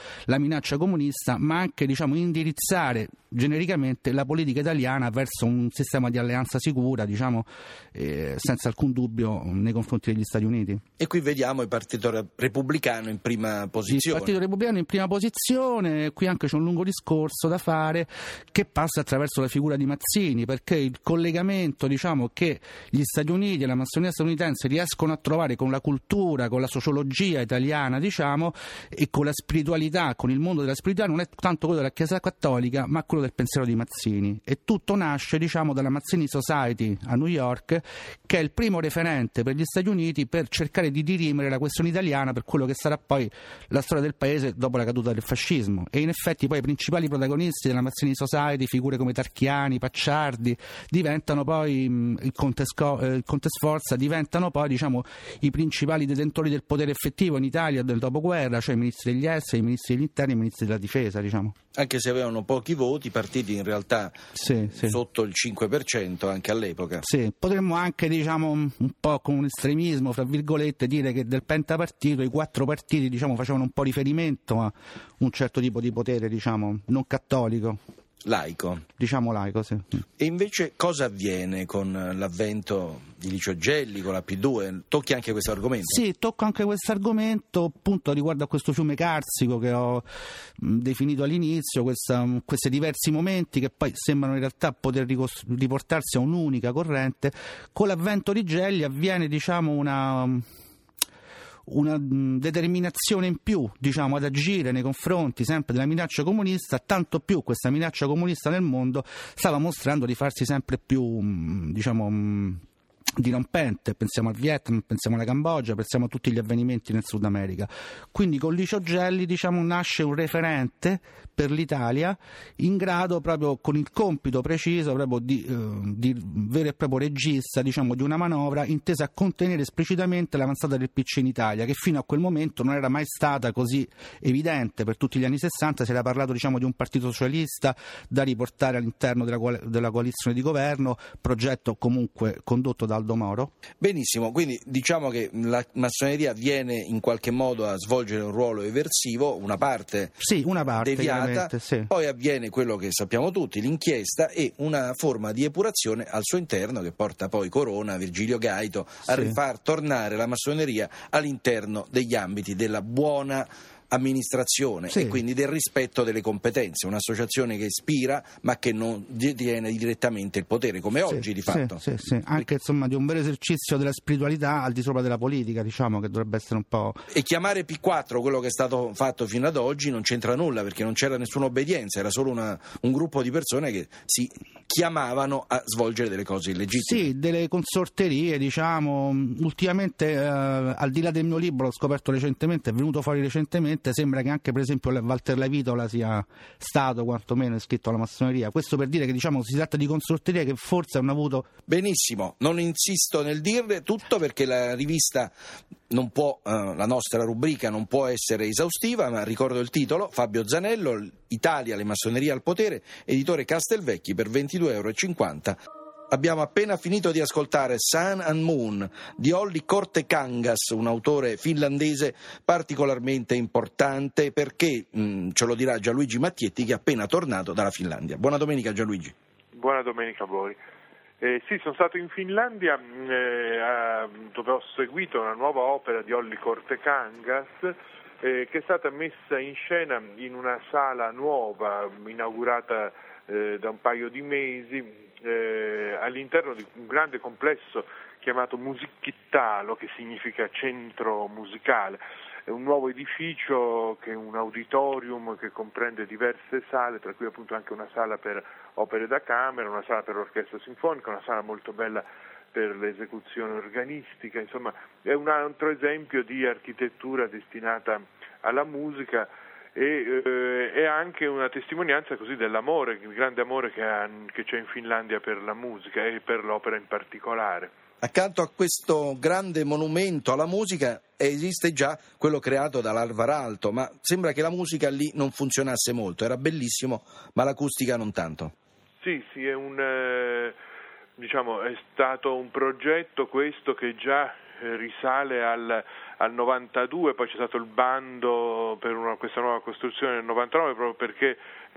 la minaccia comunista, ma anche diciamo, indirizzare genericamente la politica italiana verso un sistema di alleanza sicura, diciamo, eh, senza alcun dubbio nei confronti degli Stati Uniti.
E qui vediamo il Partito Repubblicano in prima posizione.
Il Partito Repubblicano in prima posizione, qui anche c'è un lungo discorso da fare che passa attraverso la figura di Mazzini, perché il collegamento diciamo, che gli Stati Uniti e la massoneria statunitense riescono a trovare con la cultura, con la sociologia italiana, diciamo, e con la spiritualità, con il mondo della spiritualità, non è tanto quello della Chiesa Cattolica, ma quello del pensiero di Mazzini. E tutto nasce diciamo, dalla Mazzini Society a New York, che è il primo referente per gli Stati Uniti per cercare di dirimere la questione italiana per quello che sarà poi la storia del paese dopo la caduta del fascismo. E in effetti poi i principali protagonisti della Mazzini Society, figure come Tarchiani, Pacciardi, diventano poi mh, il, Conte Sco- eh, il Conte Sforza, diventano poi diciamo, i principali detentori del potere effettivo in Italia del dopoguerra, cioè i ministri degli esteri, i ministri degli interni e i ministri della difesa, diciamo.
Anche se avevano pochi voti, partiti in realtà
sì, sì.
sotto il cinque per cento anche all'epoca.
Sì, potremmo anche diciamo un po' con un estremismo, fra virgolette, dire che del pentapartito i quattro partiti diciamo facevano un po' riferimento a un certo tipo di potere, diciamo, non cattolico.
Laico.
Diciamo laico, sì.
E invece cosa avviene con l'avvento di Licio Gelli, con la P due? Tocchi anche questo argomento?
Sì, tocco anche questo argomento, appunto riguardo a questo fiume carsico che ho mh, definito all'inizio, questa, questi diversi momenti che poi sembrano in realtà poter ricostru- riportarsi a un'unica corrente. Con l'avvento di Gelli avviene diciamo una... una determinazione in più diciamo ad agire nei confronti sempre della minaccia comunista, tanto più questa minaccia comunista nel mondo stava mostrando di farsi sempre più diciamo dirompente. Pensiamo al Vietnam, pensiamo alla Cambogia, pensiamo a tutti gli avvenimenti nel Sud America. Quindi con Licio Gelli diciamo nasce un referente per l'Italia in grado proprio con il compito preciso proprio di, eh, di vero e proprio regista diciamo di una manovra intesa a contenere esplicitamente l'avanzata del P C in Italia, che fino a quel momento non era mai stata così evidente. Per tutti gli anni sessanta si era parlato diciamo di un partito socialista da riportare all'interno della, coal- della coalizione di governo, progetto comunque condotto da Aldo Moro.
Benissimo, quindi diciamo che la massoneria viene in qualche modo a svolgere un ruolo eversivo, una parte,
sì, una parte
deviata,
sì.
Poi avviene quello che sappiamo tutti, l'inchiesta e una forma di epurazione al suo interno che porta poi Corona, Virgilio Gaito a
sì.
rifar tornare la massoneria all'interno degli ambiti della buona amministrazione sì. e quindi del rispetto delle competenze, un'associazione che ispira ma che non detiene direttamente il potere come
sì,
oggi di fatto.
Sì, sì, sì. Anche insomma di un vero esercizio della spiritualità al di sopra della politica, diciamo che dovrebbe essere un po'.
E chiamare P quattro quello che è stato fatto fino ad oggi non c'entra nulla, perché non c'era nessuna obbedienza, era solo una, un gruppo di persone che si chiamavano a svolgere delle cose illegittime.
Sì, delle consorterie, diciamo. Ultimamente eh, al di là del mio libro, l'ho scoperto recentemente, è venuto fuori recentemente, sembra che anche per esempio Walter Lavitola sia stato quantomeno iscritto alla massoneria. Questo per dire che diciamo si tratta di consorterie che forse hanno avuto.
Benissimo, non insisto nel dirle tutto perché la rivista non può, eh, la nostra rubrica non può essere esaustiva, ma ricordo il titolo: Fabio Zanello, Italia, le massonerie al potere, editore Castelvecchi, per ventidue euro e cinquanta. Abbiamo appena finito di ascoltare Sun and Moon di Olli Kortekangas, un autore finlandese particolarmente importante perché, mh, ce lo dirà Gianluigi Mattietti, che è appena tornato dalla Finlandia. Buona domenica Gianluigi.
Buona domenica a voi. Eh, sì, sono stato in Finlandia eh, a, dove ho seguito una nuova opera di Olli Kortekangas eh, che è stata messa in scena in una sala nuova, inaugurata eh, da un paio di mesi, Eh, all'interno di un grande complesso chiamato Musikittalo, che significa centro musicale. È un nuovo edificio che è un auditorium che comprende diverse sale, tra cui appunto anche una sala per opere da camera, una sala per l'orchestra sinfonica, una sala molto bella per l'esecuzione organistica. Insomma, è un altro esempio di architettura destinata alla musica e eh, è anche una testimonianza così dell'amore, il grande amore che, ha, che c'è in Finlandia per la musica e per l'opera in particolare.
Accanto a questo grande monumento alla musica esiste già quello creato dall'Alvar Aalto, ma sembra che la musica lì non funzionasse molto. Era bellissimo, ma l'acustica non tanto.
Sì, sì, è un... Eh... diciamo, è stato un progetto questo che già eh, risale al, al novantadue, poi c'è stato il bando per una, questa nuova costruzione nel novantanove, proprio perché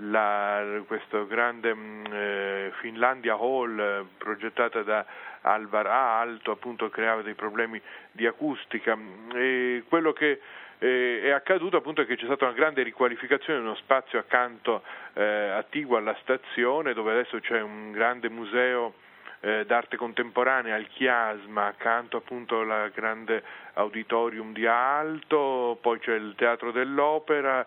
la, questo grande mh, eh, Finlandia Hall eh, progettata da Alvar Aalto appunto creava dei problemi di acustica, e quello che eh, è accaduto appunto è che c'è stata una grande riqualificazione di uno spazio accanto eh, attiguo alla stazione, dove adesso c'è un grande museo eh, d'arte contemporanea al chiasma, accanto appunto al grande auditorium di Aalto, poi c'è il teatro dell'opera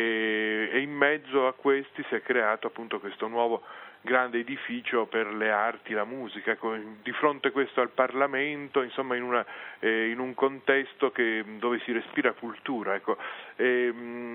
e, e in mezzo a questi si è creato appunto questo nuovo grande edificio per le arti, la musica, ecco, di fronte a questo al Parlamento, insomma in, una, eh, in un contesto che, dove si respira cultura. Ecco. E,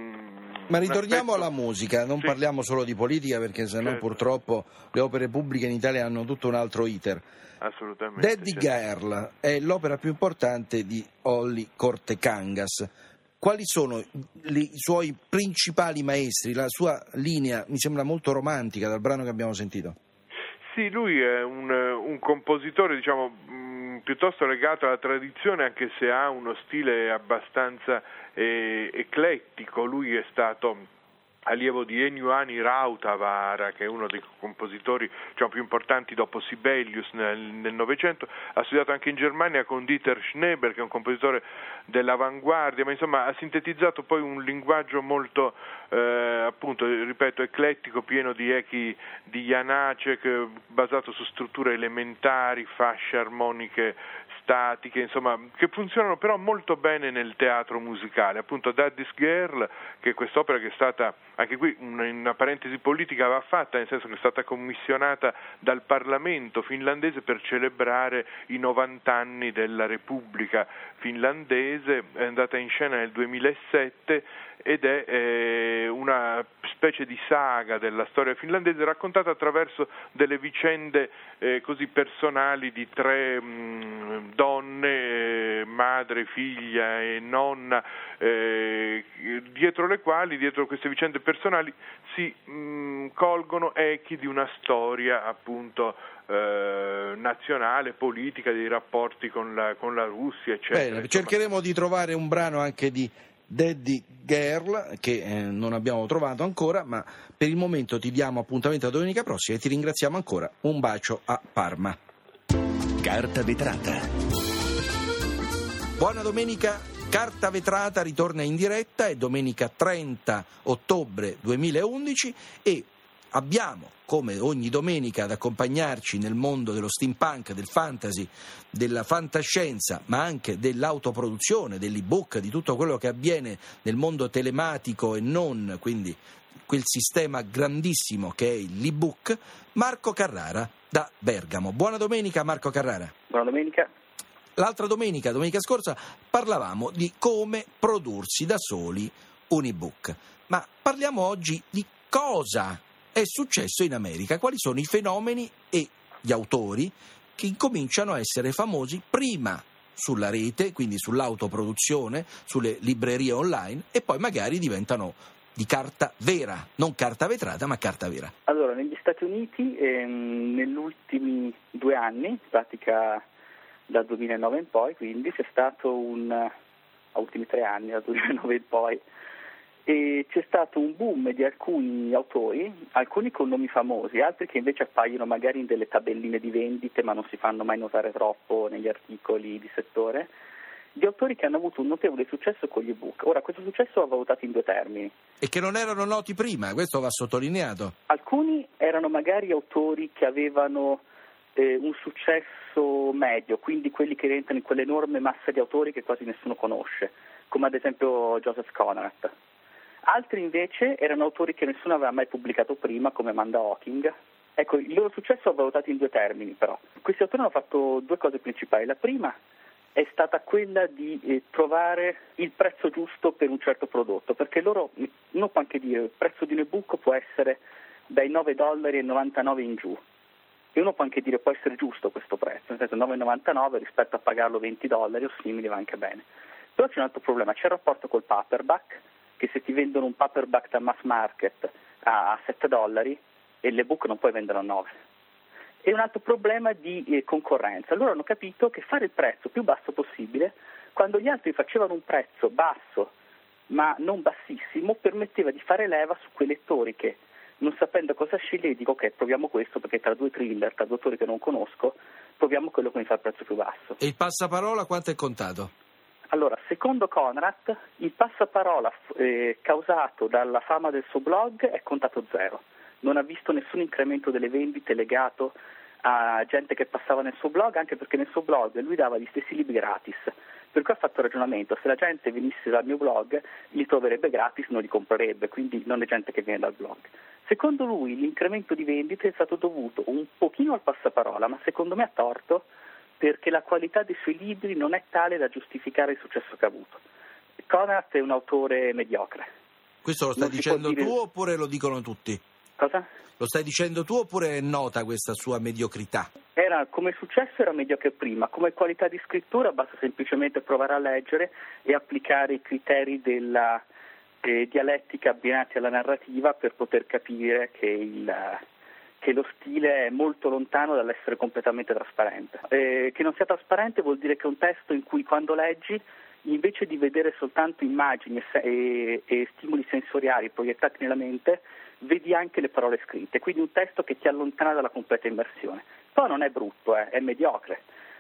mh,
Ma ritorniamo
aspetto...
alla musica, non
sì.
parliamo solo di politica, perché sennò
certo.
purtroppo le opere pubbliche in Italia hanno tutto un altro iter.
Assolutamente.
Daddy
certo.
Girl è l'opera più importante di Olli Cortecangas. Quali sono i suoi principali maestri? La sua linea mi sembra molto romantica dal brano che abbiamo sentito.
Sì, lui è un, un compositore, diciamo, mh, piuttosto legato alla tradizione, anche se ha uno stile abbastanza eh, eclettico. Lui è stato allievo di Enyuani Rautavaara, che è uno dei compositori, diciamo, più importanti dopo Sibelius nel Novecento. Ha studiato anche in Germania con Dieter Schneeber, che è un compositore dell'avanguardia, ma insomma ha sintetizzato poi un linguaggio molto eh, appunto, ripeto, eclettico, pieno di echi di Janáček, basato su strutture elementari, fasce armoniche statiche, insomma, che funzionano però molto bene nel teatro musicale. Appunto Daddy's Girl, che è quest'opera che è stata, anche qui una, una parentesi politica va fatta, nel senso che è stata commissionata dal Parlamento finlandese per celebrare i novanta anni della Repubblica finlandese, è andata in scena nel duemilasette ed è eh, una specie di saga della storia finlandese raccontata attraverso delle vicende eh, così personali di tre mh, donne, eh, madre, figlia e nonna, eh, dietro le quali, dietro queste vicende personali, si mh, colgono echi di una storia appunto eh, nazionale, politica, dei rapporti con la, con la Russia, eccetera.
Bene, cercheremo di trovare un brano anche di Daddy Girl che eh, non abbiamo trovato ancora, ma per il momento ti diamo appuntamento a domenica prossima e ti ringraziamo ancora. Un bacio a Parma.
Carta vetrata.
Buona domenica. Carta vetrata ritorna in diretta, è domenica trenta ottobre duemilaundici e abbiamo, come ogni domenica, ad accompagnarci nel mondo dello steampunk, del fantasy, della fantascienza, ma anche dell'autoproduzione, dell'ebook, di tutto quello che avviene nel mondo telematico e non, quindi quel sistema grandissimo che è l'ebook, Marco Carrara da Bergamo. Buona domenica Marco Carrara.
Buona domenica.
L'altra domenica, domenica scorsa, parlavamo di come prodursi da soli un ebook, ma parliamo oggi di cosa è successo in America, quali sono i fenomeni e gli autori che incominciano a essere famosi prima sulla rete, quindi sull'autoproduzione, sulle librerie online, e poi magari diventano di carta vera, non carta vetrata ma carta vera.
Allora, negli Stati Uniti ehm, negli ultimi due anni, in pratica dal duemilanove in poi, quindi c'è stato un, uh, ultimi tre anni, dal duemilanove in poi, e c'è stato un boom di alcuni autori, alcuni con nomi famosi, altri che invece appaiono magari in delle tabelline di vendite ma non si fanno mai notare troppo negli articoli di settore, di autori che hanno avuto un notevole successo con gli ebook. Ora, questo successo va valutato in due termini.
E che non erano noti prima, questo va sottolineato.
Alcuni erano magari autori che avevano eh, un successo medio, quindi quelli che rientrano in quell'enorme massa di autori che quasi nessuno conosce, come ad esempio Joseph Conrad. Altri invece erano autori che nessuno aveva mai pubblicato prima, come Amanda Hawking. Ecco, il loro successo va valutato in due termini, però. Questi autori hanno fatto due cose principali. La prima è stata quella di eh, trovare il prezzo giusto per un certo prodotto, perché loro, uno può anche dire, il prezzo di un ebook può essere dai nove dollari e novantanove in giù, e uno può anche dire può essere giusto questo prezzo, nel senso nove virgola novantanove rispetto a pagarlo venti dollari o simili va anche bene. Però c'è un altro problema, c'è il rapporto col paperback, che se ti vendono un paperback da mass market a sette dollari e l'ebook non puoi vendere a nove.
e un altro problema di eh, concorrenza. Loro hanno capito che fare il prezzo più basso possibile, quando gli altri facevano un prezzo basso ma non bassissimo, permetteva di fare leva su quei lettori che, non sapendo cosa scegliere, dico ok, proviamo questo perché tra due thriller, tra due autori che non conosco, proviamo quello che mi fa il prezzo più basso.
E il passaparola quanto è contato?
Allora, secondo Conrad, il passaparola eh, causato dalla fama del suo blog è contato zero. Non ha visto nessun incremento delle vendite legato a gente che passava nel suo blog, anche perché nel suo blog lui dava gli stessi libri gratis. Per cui ha fatto il ragionamento: se la gente venisse dal mio blog li troverebbe gratis, non li comprerebbe, quindi non è gente che viene dal blog. Secondo lui l'incremento di vendite è stato dovuto un pochino al passaparola, ma secondo me ha torto, perché la qualità dei suoi libri non è tale da giustificare il successo che ha avuto. Conrad è un autore mediocre.
Questo lo stai
Non si
dicendo
può dire-
tu oppure lo dicono tutti?
Cosa?
Lo stai dicendo tu oppure è nota questa sua mediocrità?
Era, come successo era mediocre prima, come qualità di scrittura basta semplicemente provare a leggere e applicare i criteri della eh, dialettica abbinati alla narrativa per poter capire che, il, che lo stile è molto lontano dall'essere completamente trasparente. Eh, che non sia trasparente vuol dire che è un testo in cui quando leggi, invece di vedere soltanto immagini e, e, e stimoli sensoriali proiettati nella mente, vedi anche le parole scritte, quindi un testo che ti allontana dalla completa immersione. Poi non è brutto, eh, è mediocre,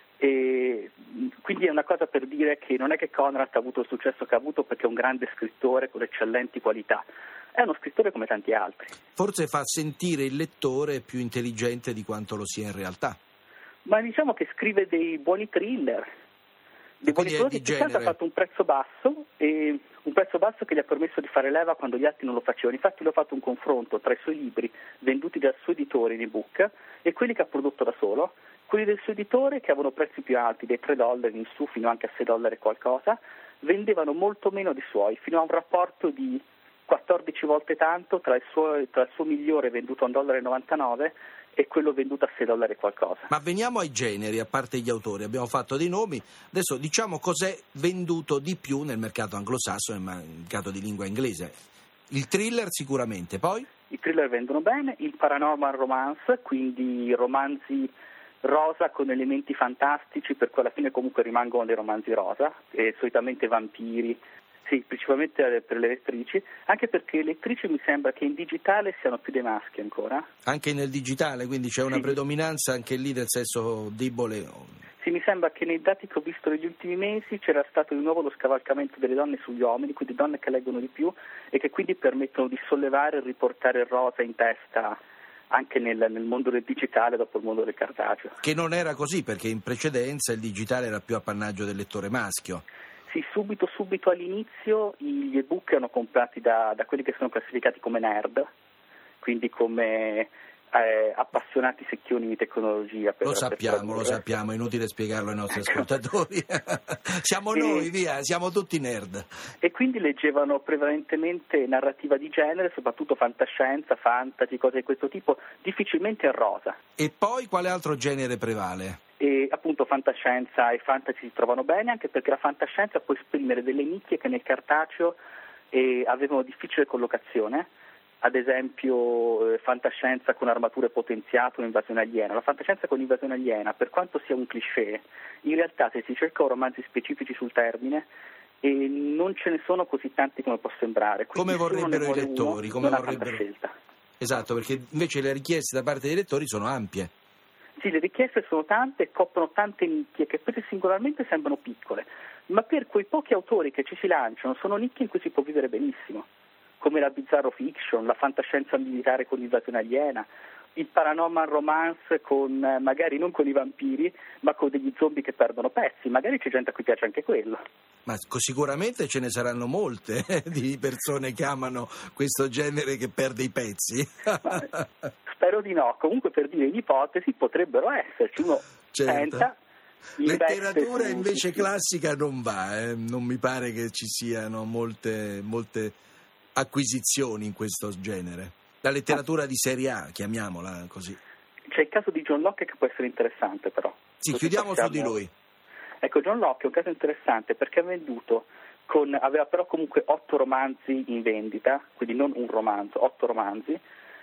e quindi è una cosa per dire che non è che Conrad ha avuto il successo che ha avuto perché è un grande scrittore con eccellenti qualità, è uno scrittore come tanti altri.
Forse fa sentire il lettore più intelligente di quanto lo sia in realtà.
Ma diciamo che scrive dei buoni thriller, dei buoni
Quindi è
prodotti.
di
Che tanto ha
genere.
fatto un prezzo basso, e un prezzo basso che gli ha permesso di fare leva quando gli altri non lo facevano. Infatti lui ha fatto un confronto tra i suoi libri venduti dal suo editore in ebook e quelli che ha prodotto da solo. Quelli del suo editore, che avevano prezzi più alti, dai tre dollari in su fino anche a sei dollari e qualcosa, vendevano molto meno dei suoi, fino a un rapporto di quattordici volte tanto tra il suo, tra il suo migliore venduto a un dollaro e novantanove e quello venduto a sei dollari e qualcosa.
Ma veniamo ai generi, a parte gli autori, abbiamo fatto dei nomi, adesso diciamo cos'è venduto di più nel mercato anglosassone, nel mercato di lingua inglese. Il thriller sicuramente, poi?
I thriller vendono bene, il paranormal romance, quindi romanzi rosa con elementi fantastici, per cui alla fine comunque rimangono dei romanzi rosa, e solitamente vampiri, sì, principalmente per le lettrici, anche perché le lettrici mi sembra che in digitale siano più dei maschi ancora.
Anche nel digitale, quindi c'è una
Sì.
predominanza anche lì del sesso debole.
Sì, mi sembra che nei dati che ho visto negli ultimi mesi c'era stato di nuovo lo scavalcamento delle donne sugli uomini, quindi donne che leggono di più e che quindi permettono di sollevare e riportare il rosa in testa anche nel, nel mondo del digitale dopo il mondo del cartaceo.
Che non era così, perché in precedenza il digitale era più appannaggio del lettore maschio.
Sì, subito, subito all'inizio gli ebook erano comprati da, da quelli che sono classificati come nerd, quindi come eh, appassionati secchioni di tecnologia. Per,
Lo
per
sappiamo,
tradurre.
lo sappiamo, è inutile spiegarlo ai nostri ascoltatori. Siamo
E-
noi, via, siamo tutti nerd.
E quindi leggevano prevalentemente narrativa di genere, soprattutto fantascienza, fantasy, cose di questo tipo, difficilmente in rosa.
E poi quale altro genere prevale?
E appunto fantascienza e fantasy si trovano bene, anche perché la fantascienza può esprimere delle nicchie che nel cartaceo eh, avevano difficile collocazione, ad esempio eh, fantascienza con armature potenziate o invasione aliena. La fantascienza con invasione aliena, per quanto sia un cliché, in realtà se si cercano romanzi specifici sul termine e non ce ne sono così tanti come può sembrare. Quindi
Come
se uno
vorrebbero
ne
i
vuole
lettori,
uno,
come
non ha
vorrebbero.
tanta scelta.
Esatto, perché invece le richieste da parte dei lettori sono ampie.
Sì, le richieste sono tante e coprono tante nicchie che prese singolarmente sembrano piccole, ma per quei pochi autori che ci si lanciano sono nicchie in cui si può vivere benissimo, come la bizzarro fiction, la fantascienza militare con invasione aliena, il paranormal romance con eh, magari non con i vampiri, ma con degli zombie che perdono pezzi. Magari c'è gente a cui piace anche quello.
Ma sicuramente ce ne saranno molte eh, di persone che amano questo genere che perde i pezzi.
Ma, spero di no. Comunque, per dire in ipotesi potrebbero esserci. Uno
Certo.
pensa, investe
Letteratura
su-
invece classica non va, eh. Non mi pare che ci siano molte, molte acquisizioni in questo genere. La letteratura di serie A, chiamiamola così.
C'è il caso di John Locke che può essere interessante, però.
Sì,
Così
chiudiamo
passiamo-
su di lui.
Ecco, John Locke è un caso interessante perché ha venduto con, aveva però comunque otto romanzi in vendita, quindi non un romanzo, otto romanzi,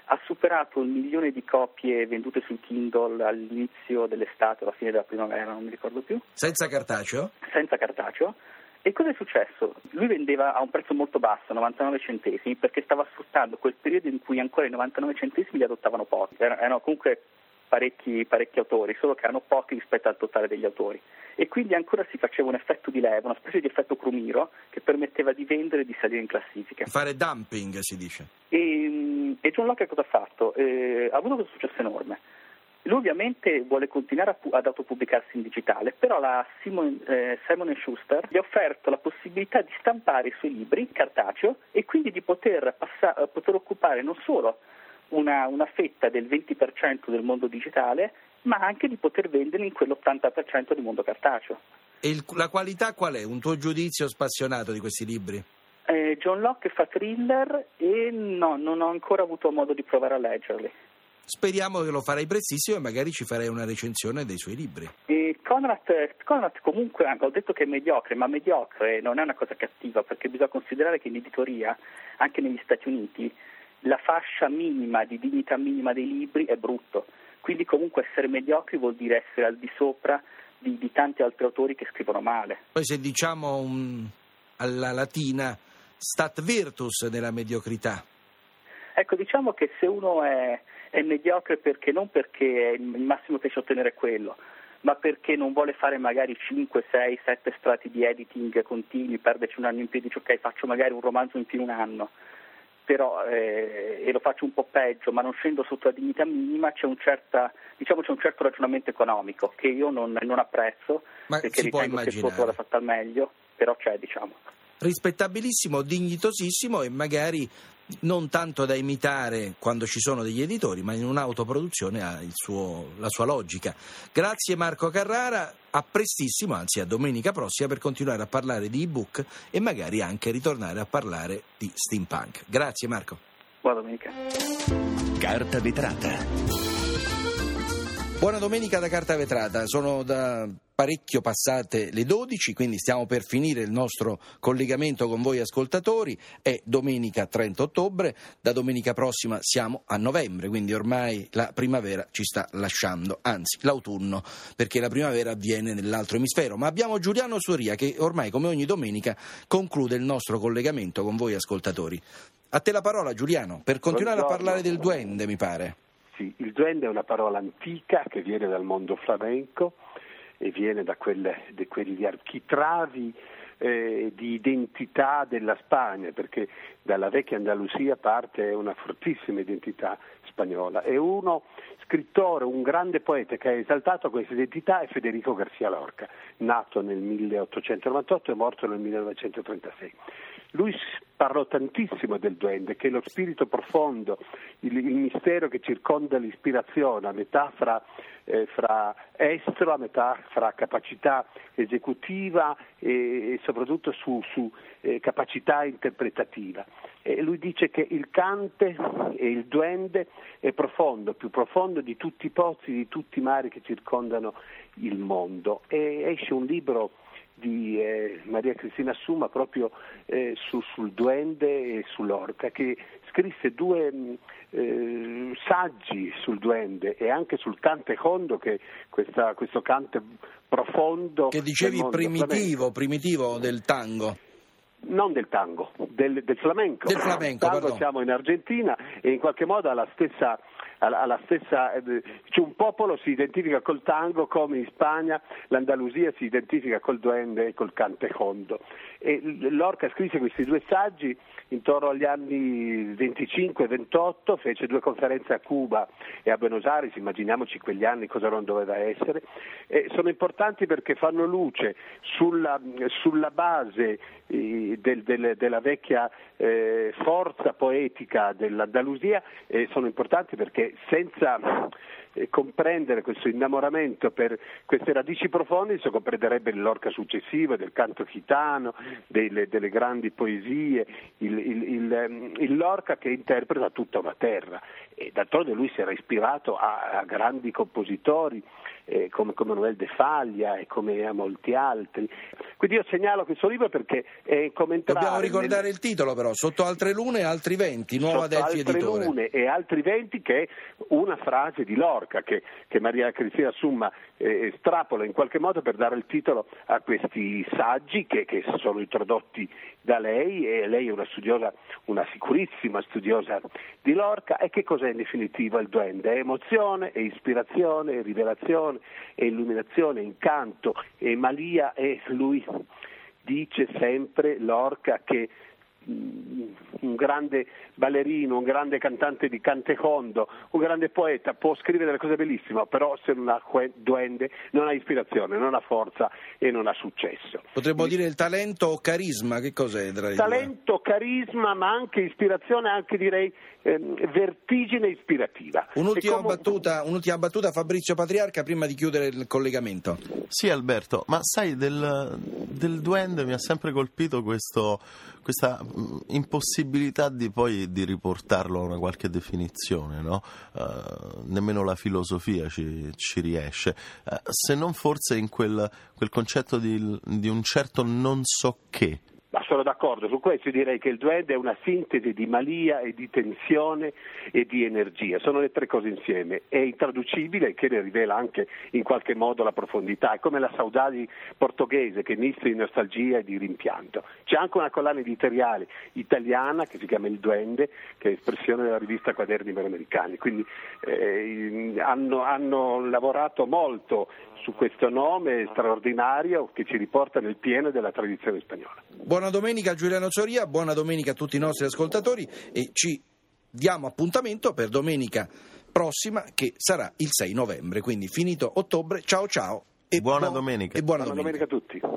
ha superato il milione di copie vendute sul Kindle all'inizio dell'estate o alla fine della primavera, non mi ricordo più.
Senza cartaceo?
Senza cartaceo. E cosa è successo? Lui vendeva a un prezzo molto basso, novantanove centesimi, perché stava sfruttando quel periodo in cui ancora i novantanove centesimi li adottavano pochi. Erano comunque parecchi, parecchi autori, solo che erano pochi rispetto al totale degli autori. E quindi ancora si faceva un effetto di leva, una specie di effetto Crumiro, che permetteva di vendere e di salire in classifica.
Fare dumping, si dice.
E, e John Locke cosa ha fatto? Eh, ha avuto questo successo enorme. Lui ovviamente vuole continuare a pu- ad autopubblicarsi in digitale, però la Simon, eh, Simon and Schuster gli ha offerto la possibilità di stampare i suoi libri in cartaceo e quindi di poter, passa- poter occupare non solo una, una fetta del venti per cento del mondo digitale, ma anche di poter vendere in quell'ottanta per cento del mondo cartaceo.
E il, la qualità qual è? Un tuo giudizio spassionato di questi libri?
Eh, John Locke fa thriller e no, non ho ancora avuto modo di provare a leggerli.
Speriamo che lo farai prestissimo e magari ci farai una recensione dei suoi libri.
E Conrad, Conrad comunque, ho detto che è mediocre, ma mediocre non è una cosa cattiva, perché bisogna considerare che in editoria, anche negli Stati Uniti, la fascia minima di dignità minima dei libri è brutto. Quindi comunque essere mediocri vuol dire essere al di sopra di, di tanti altri autori che scrivono male.
Poi se diciamo un, alla latina, stat virtus della mediocrità.
Ecco, diciamo che se uno è, è mediocre perché non perché il massimo che riesce a ottenere è quello, ma perché non vuole fare magari cinque, sei, sette strati di editing continui, perderci un anno in piedi, dice ok, faccio magari un romanzo in più un anno, però eh, e lo faccio un po' peggio, ma non scendo sotto la dignità minima, c'è un certa, diciamo c'è un certo ragionamento economico che io non, non apprezzo,
ma
perché ritengo che il suo vada fatta al meglio, però c'è, diciamo.
Rispettabilissimo, dignitosissimo e magari non tanto da imitare quando ci sono degli editori, ma in un'autoproduzione ha il suo, la sua logica. Grazie Marco Carrara, a prestissimo, anzi a domenica prossima, per continuare a parlare di ebook e magari anche ritornare a parlare di steampunk. Grazie Marco.
Buona domenica.
Carta vetrata.
Buona domenica da Carta Vetrata, sono da parecchio passate le dodici, quindi stiamo per finire il nostro collegamento con voi ascoltatori, è domenica trenta ottobre, da domenica prossima siamo a novembre, quindi ormai la primavera ci sta lasciando, anzi l'autunno, perché la primavera avviene nell'altro emisfero, ma abbiamo Giuliano Soria che ormai come ogni domenica conclude il nostro collegamento con voi ascoltatori. A te la parola Giuliano, per continuare
Buongiorno.
a parlare del duende mi pare.
Sì, il duende è una parola antica che viene dal mondo flamenco e viene da quelle, di quegli architravi eh, di identità della Spagna, perché dalla vecchia Andalusia parte una fortissima identità spagnola. E uno scrittore, un grande poeta che ha esaltato questa identità è Federico García Lorca, nato nel milleottocentonovantotto e morto nel millenovecentotrentasei. Lui parlò tantissimo del duende, che è lo spirito profondo, il, il mistero che circonda l'ispirazione, a metà fra, eh, fra estro, a metà fra capacità esecutiva e, e soprattutto su, su eh, capacità interpretativa. E lui dice che il cante e il duende è profondo, più profondo di tutti i pozzi, di tutti i mari che circondano il mondo. E esce un libro di eh, Maria Cristina Summa proprio eh, su, sul duende e sull'orca, che scrisse due eh, saggi sul duende e anche sul cante hondo, che è questa, questo cante profondo
che dicevi primitivo, primitivo del tango.
Non del tango, del, del flamenco.
Del flamenco,
tango
pardon.
Siamo in Argentina e in qualche modo ha la stessa, ha la stessa eh, cioè un popolo si identifica col tango come in Spagna l'Andalusia si identifica col duende e col cante hondo. E Lorca scrisse questi due saggi intorno agli anni venticinque ventotto, fece due conferenze a Cuba e a Buenos Aires, immaginiamoci quegli anni cosa non doveva essere, e sono importanti perché fanno luce sulla, sulla base eh, del, del, della vecchia eh, forza poetica dell'Andalusia, e sono importanti perché senza eh, comprendere questo innamoramento per queste radici profonde si comprenderebbe il Lorca successivo, del canto gitano, delle, delle grandi poesie, il, il, il, il Lorca che interpreta tutta una terra. e d'altronde lui si era ispirato a, a grandi compositori eh, come, come Manuel de Falla e come a molti altri. Quindi io segnalo questo libro perché è come entrare...
Dobbiamo ricordare
nel...
il titolo però, Sotto altre lune e altri venti, Nuova
Sotto
Delfi
altre
editore.
lune e altri venti, che è una frase di Lorca che, che Maria Cristina Summa eh, estrapola in qualche modo per dare il titolo a questi saggi che, che sono introdotti da lei, e lei è una studiosa, una sicurissima studiosa di Lorca. E che cos'è in definitiva il duende? È emozione, è ispirazione, è rivelazione, è illuminazione, è incanto, è malia, e lui dice sempre, Lorca, che un grande ballerino, un grande cantante di cantejondo, un grande poeta può scrivere delle cose bellissime, però se non ha duende non ha ispirazione, non ha forza e non ha successo.
Potremmo dire il talento o carisma, che cos'è?
Talento, carisma, ma anche ispirazione, anche direi ehm, vertigine ispirativa.
Un'ultima,
come...
battuta, un'ultima battuta Fabrizio Patriarca prima di chiudere il collegamento.
Sì, Alberto, ma sai, del, del duende mi ha sempre colpito questo, questa impossibilità di poi di riportarlo a una qualche definizione, no? Uh, nemmeno la filosofia ci, ci riesce, uh, se non forse in quel, quel concetto di, di un certo non so che.
Ma sono d'accordo su questo, direi che il duende è una sintesi di malia e di tensione e di energia, sono le tre cose insieme, è intraducibile, che ne rivela anche in qualche modo la profondità, è come la saudade portoghese che mista di nostalgia e di rimpianto. C'è anche una collana editoriale italiana che si chiama Il Duende, che è espressione della rivista Quaderni Iberoamericani, quindi eh, hanno, hanno lavorato molto su questo nome straordinario che ci riporta nel pieno della tradizione spagnola.
Buona domenica Giuliano Zoria, buona domenica a tutti i nostri ascoltatori e ci diamo appuntamento per domenica prossima che sarà il sei novembre, quindi finito ottobre. Ciao ciao e
buona
buon,
domenica.
E buona,
buona
domenica.
domenica a tutti.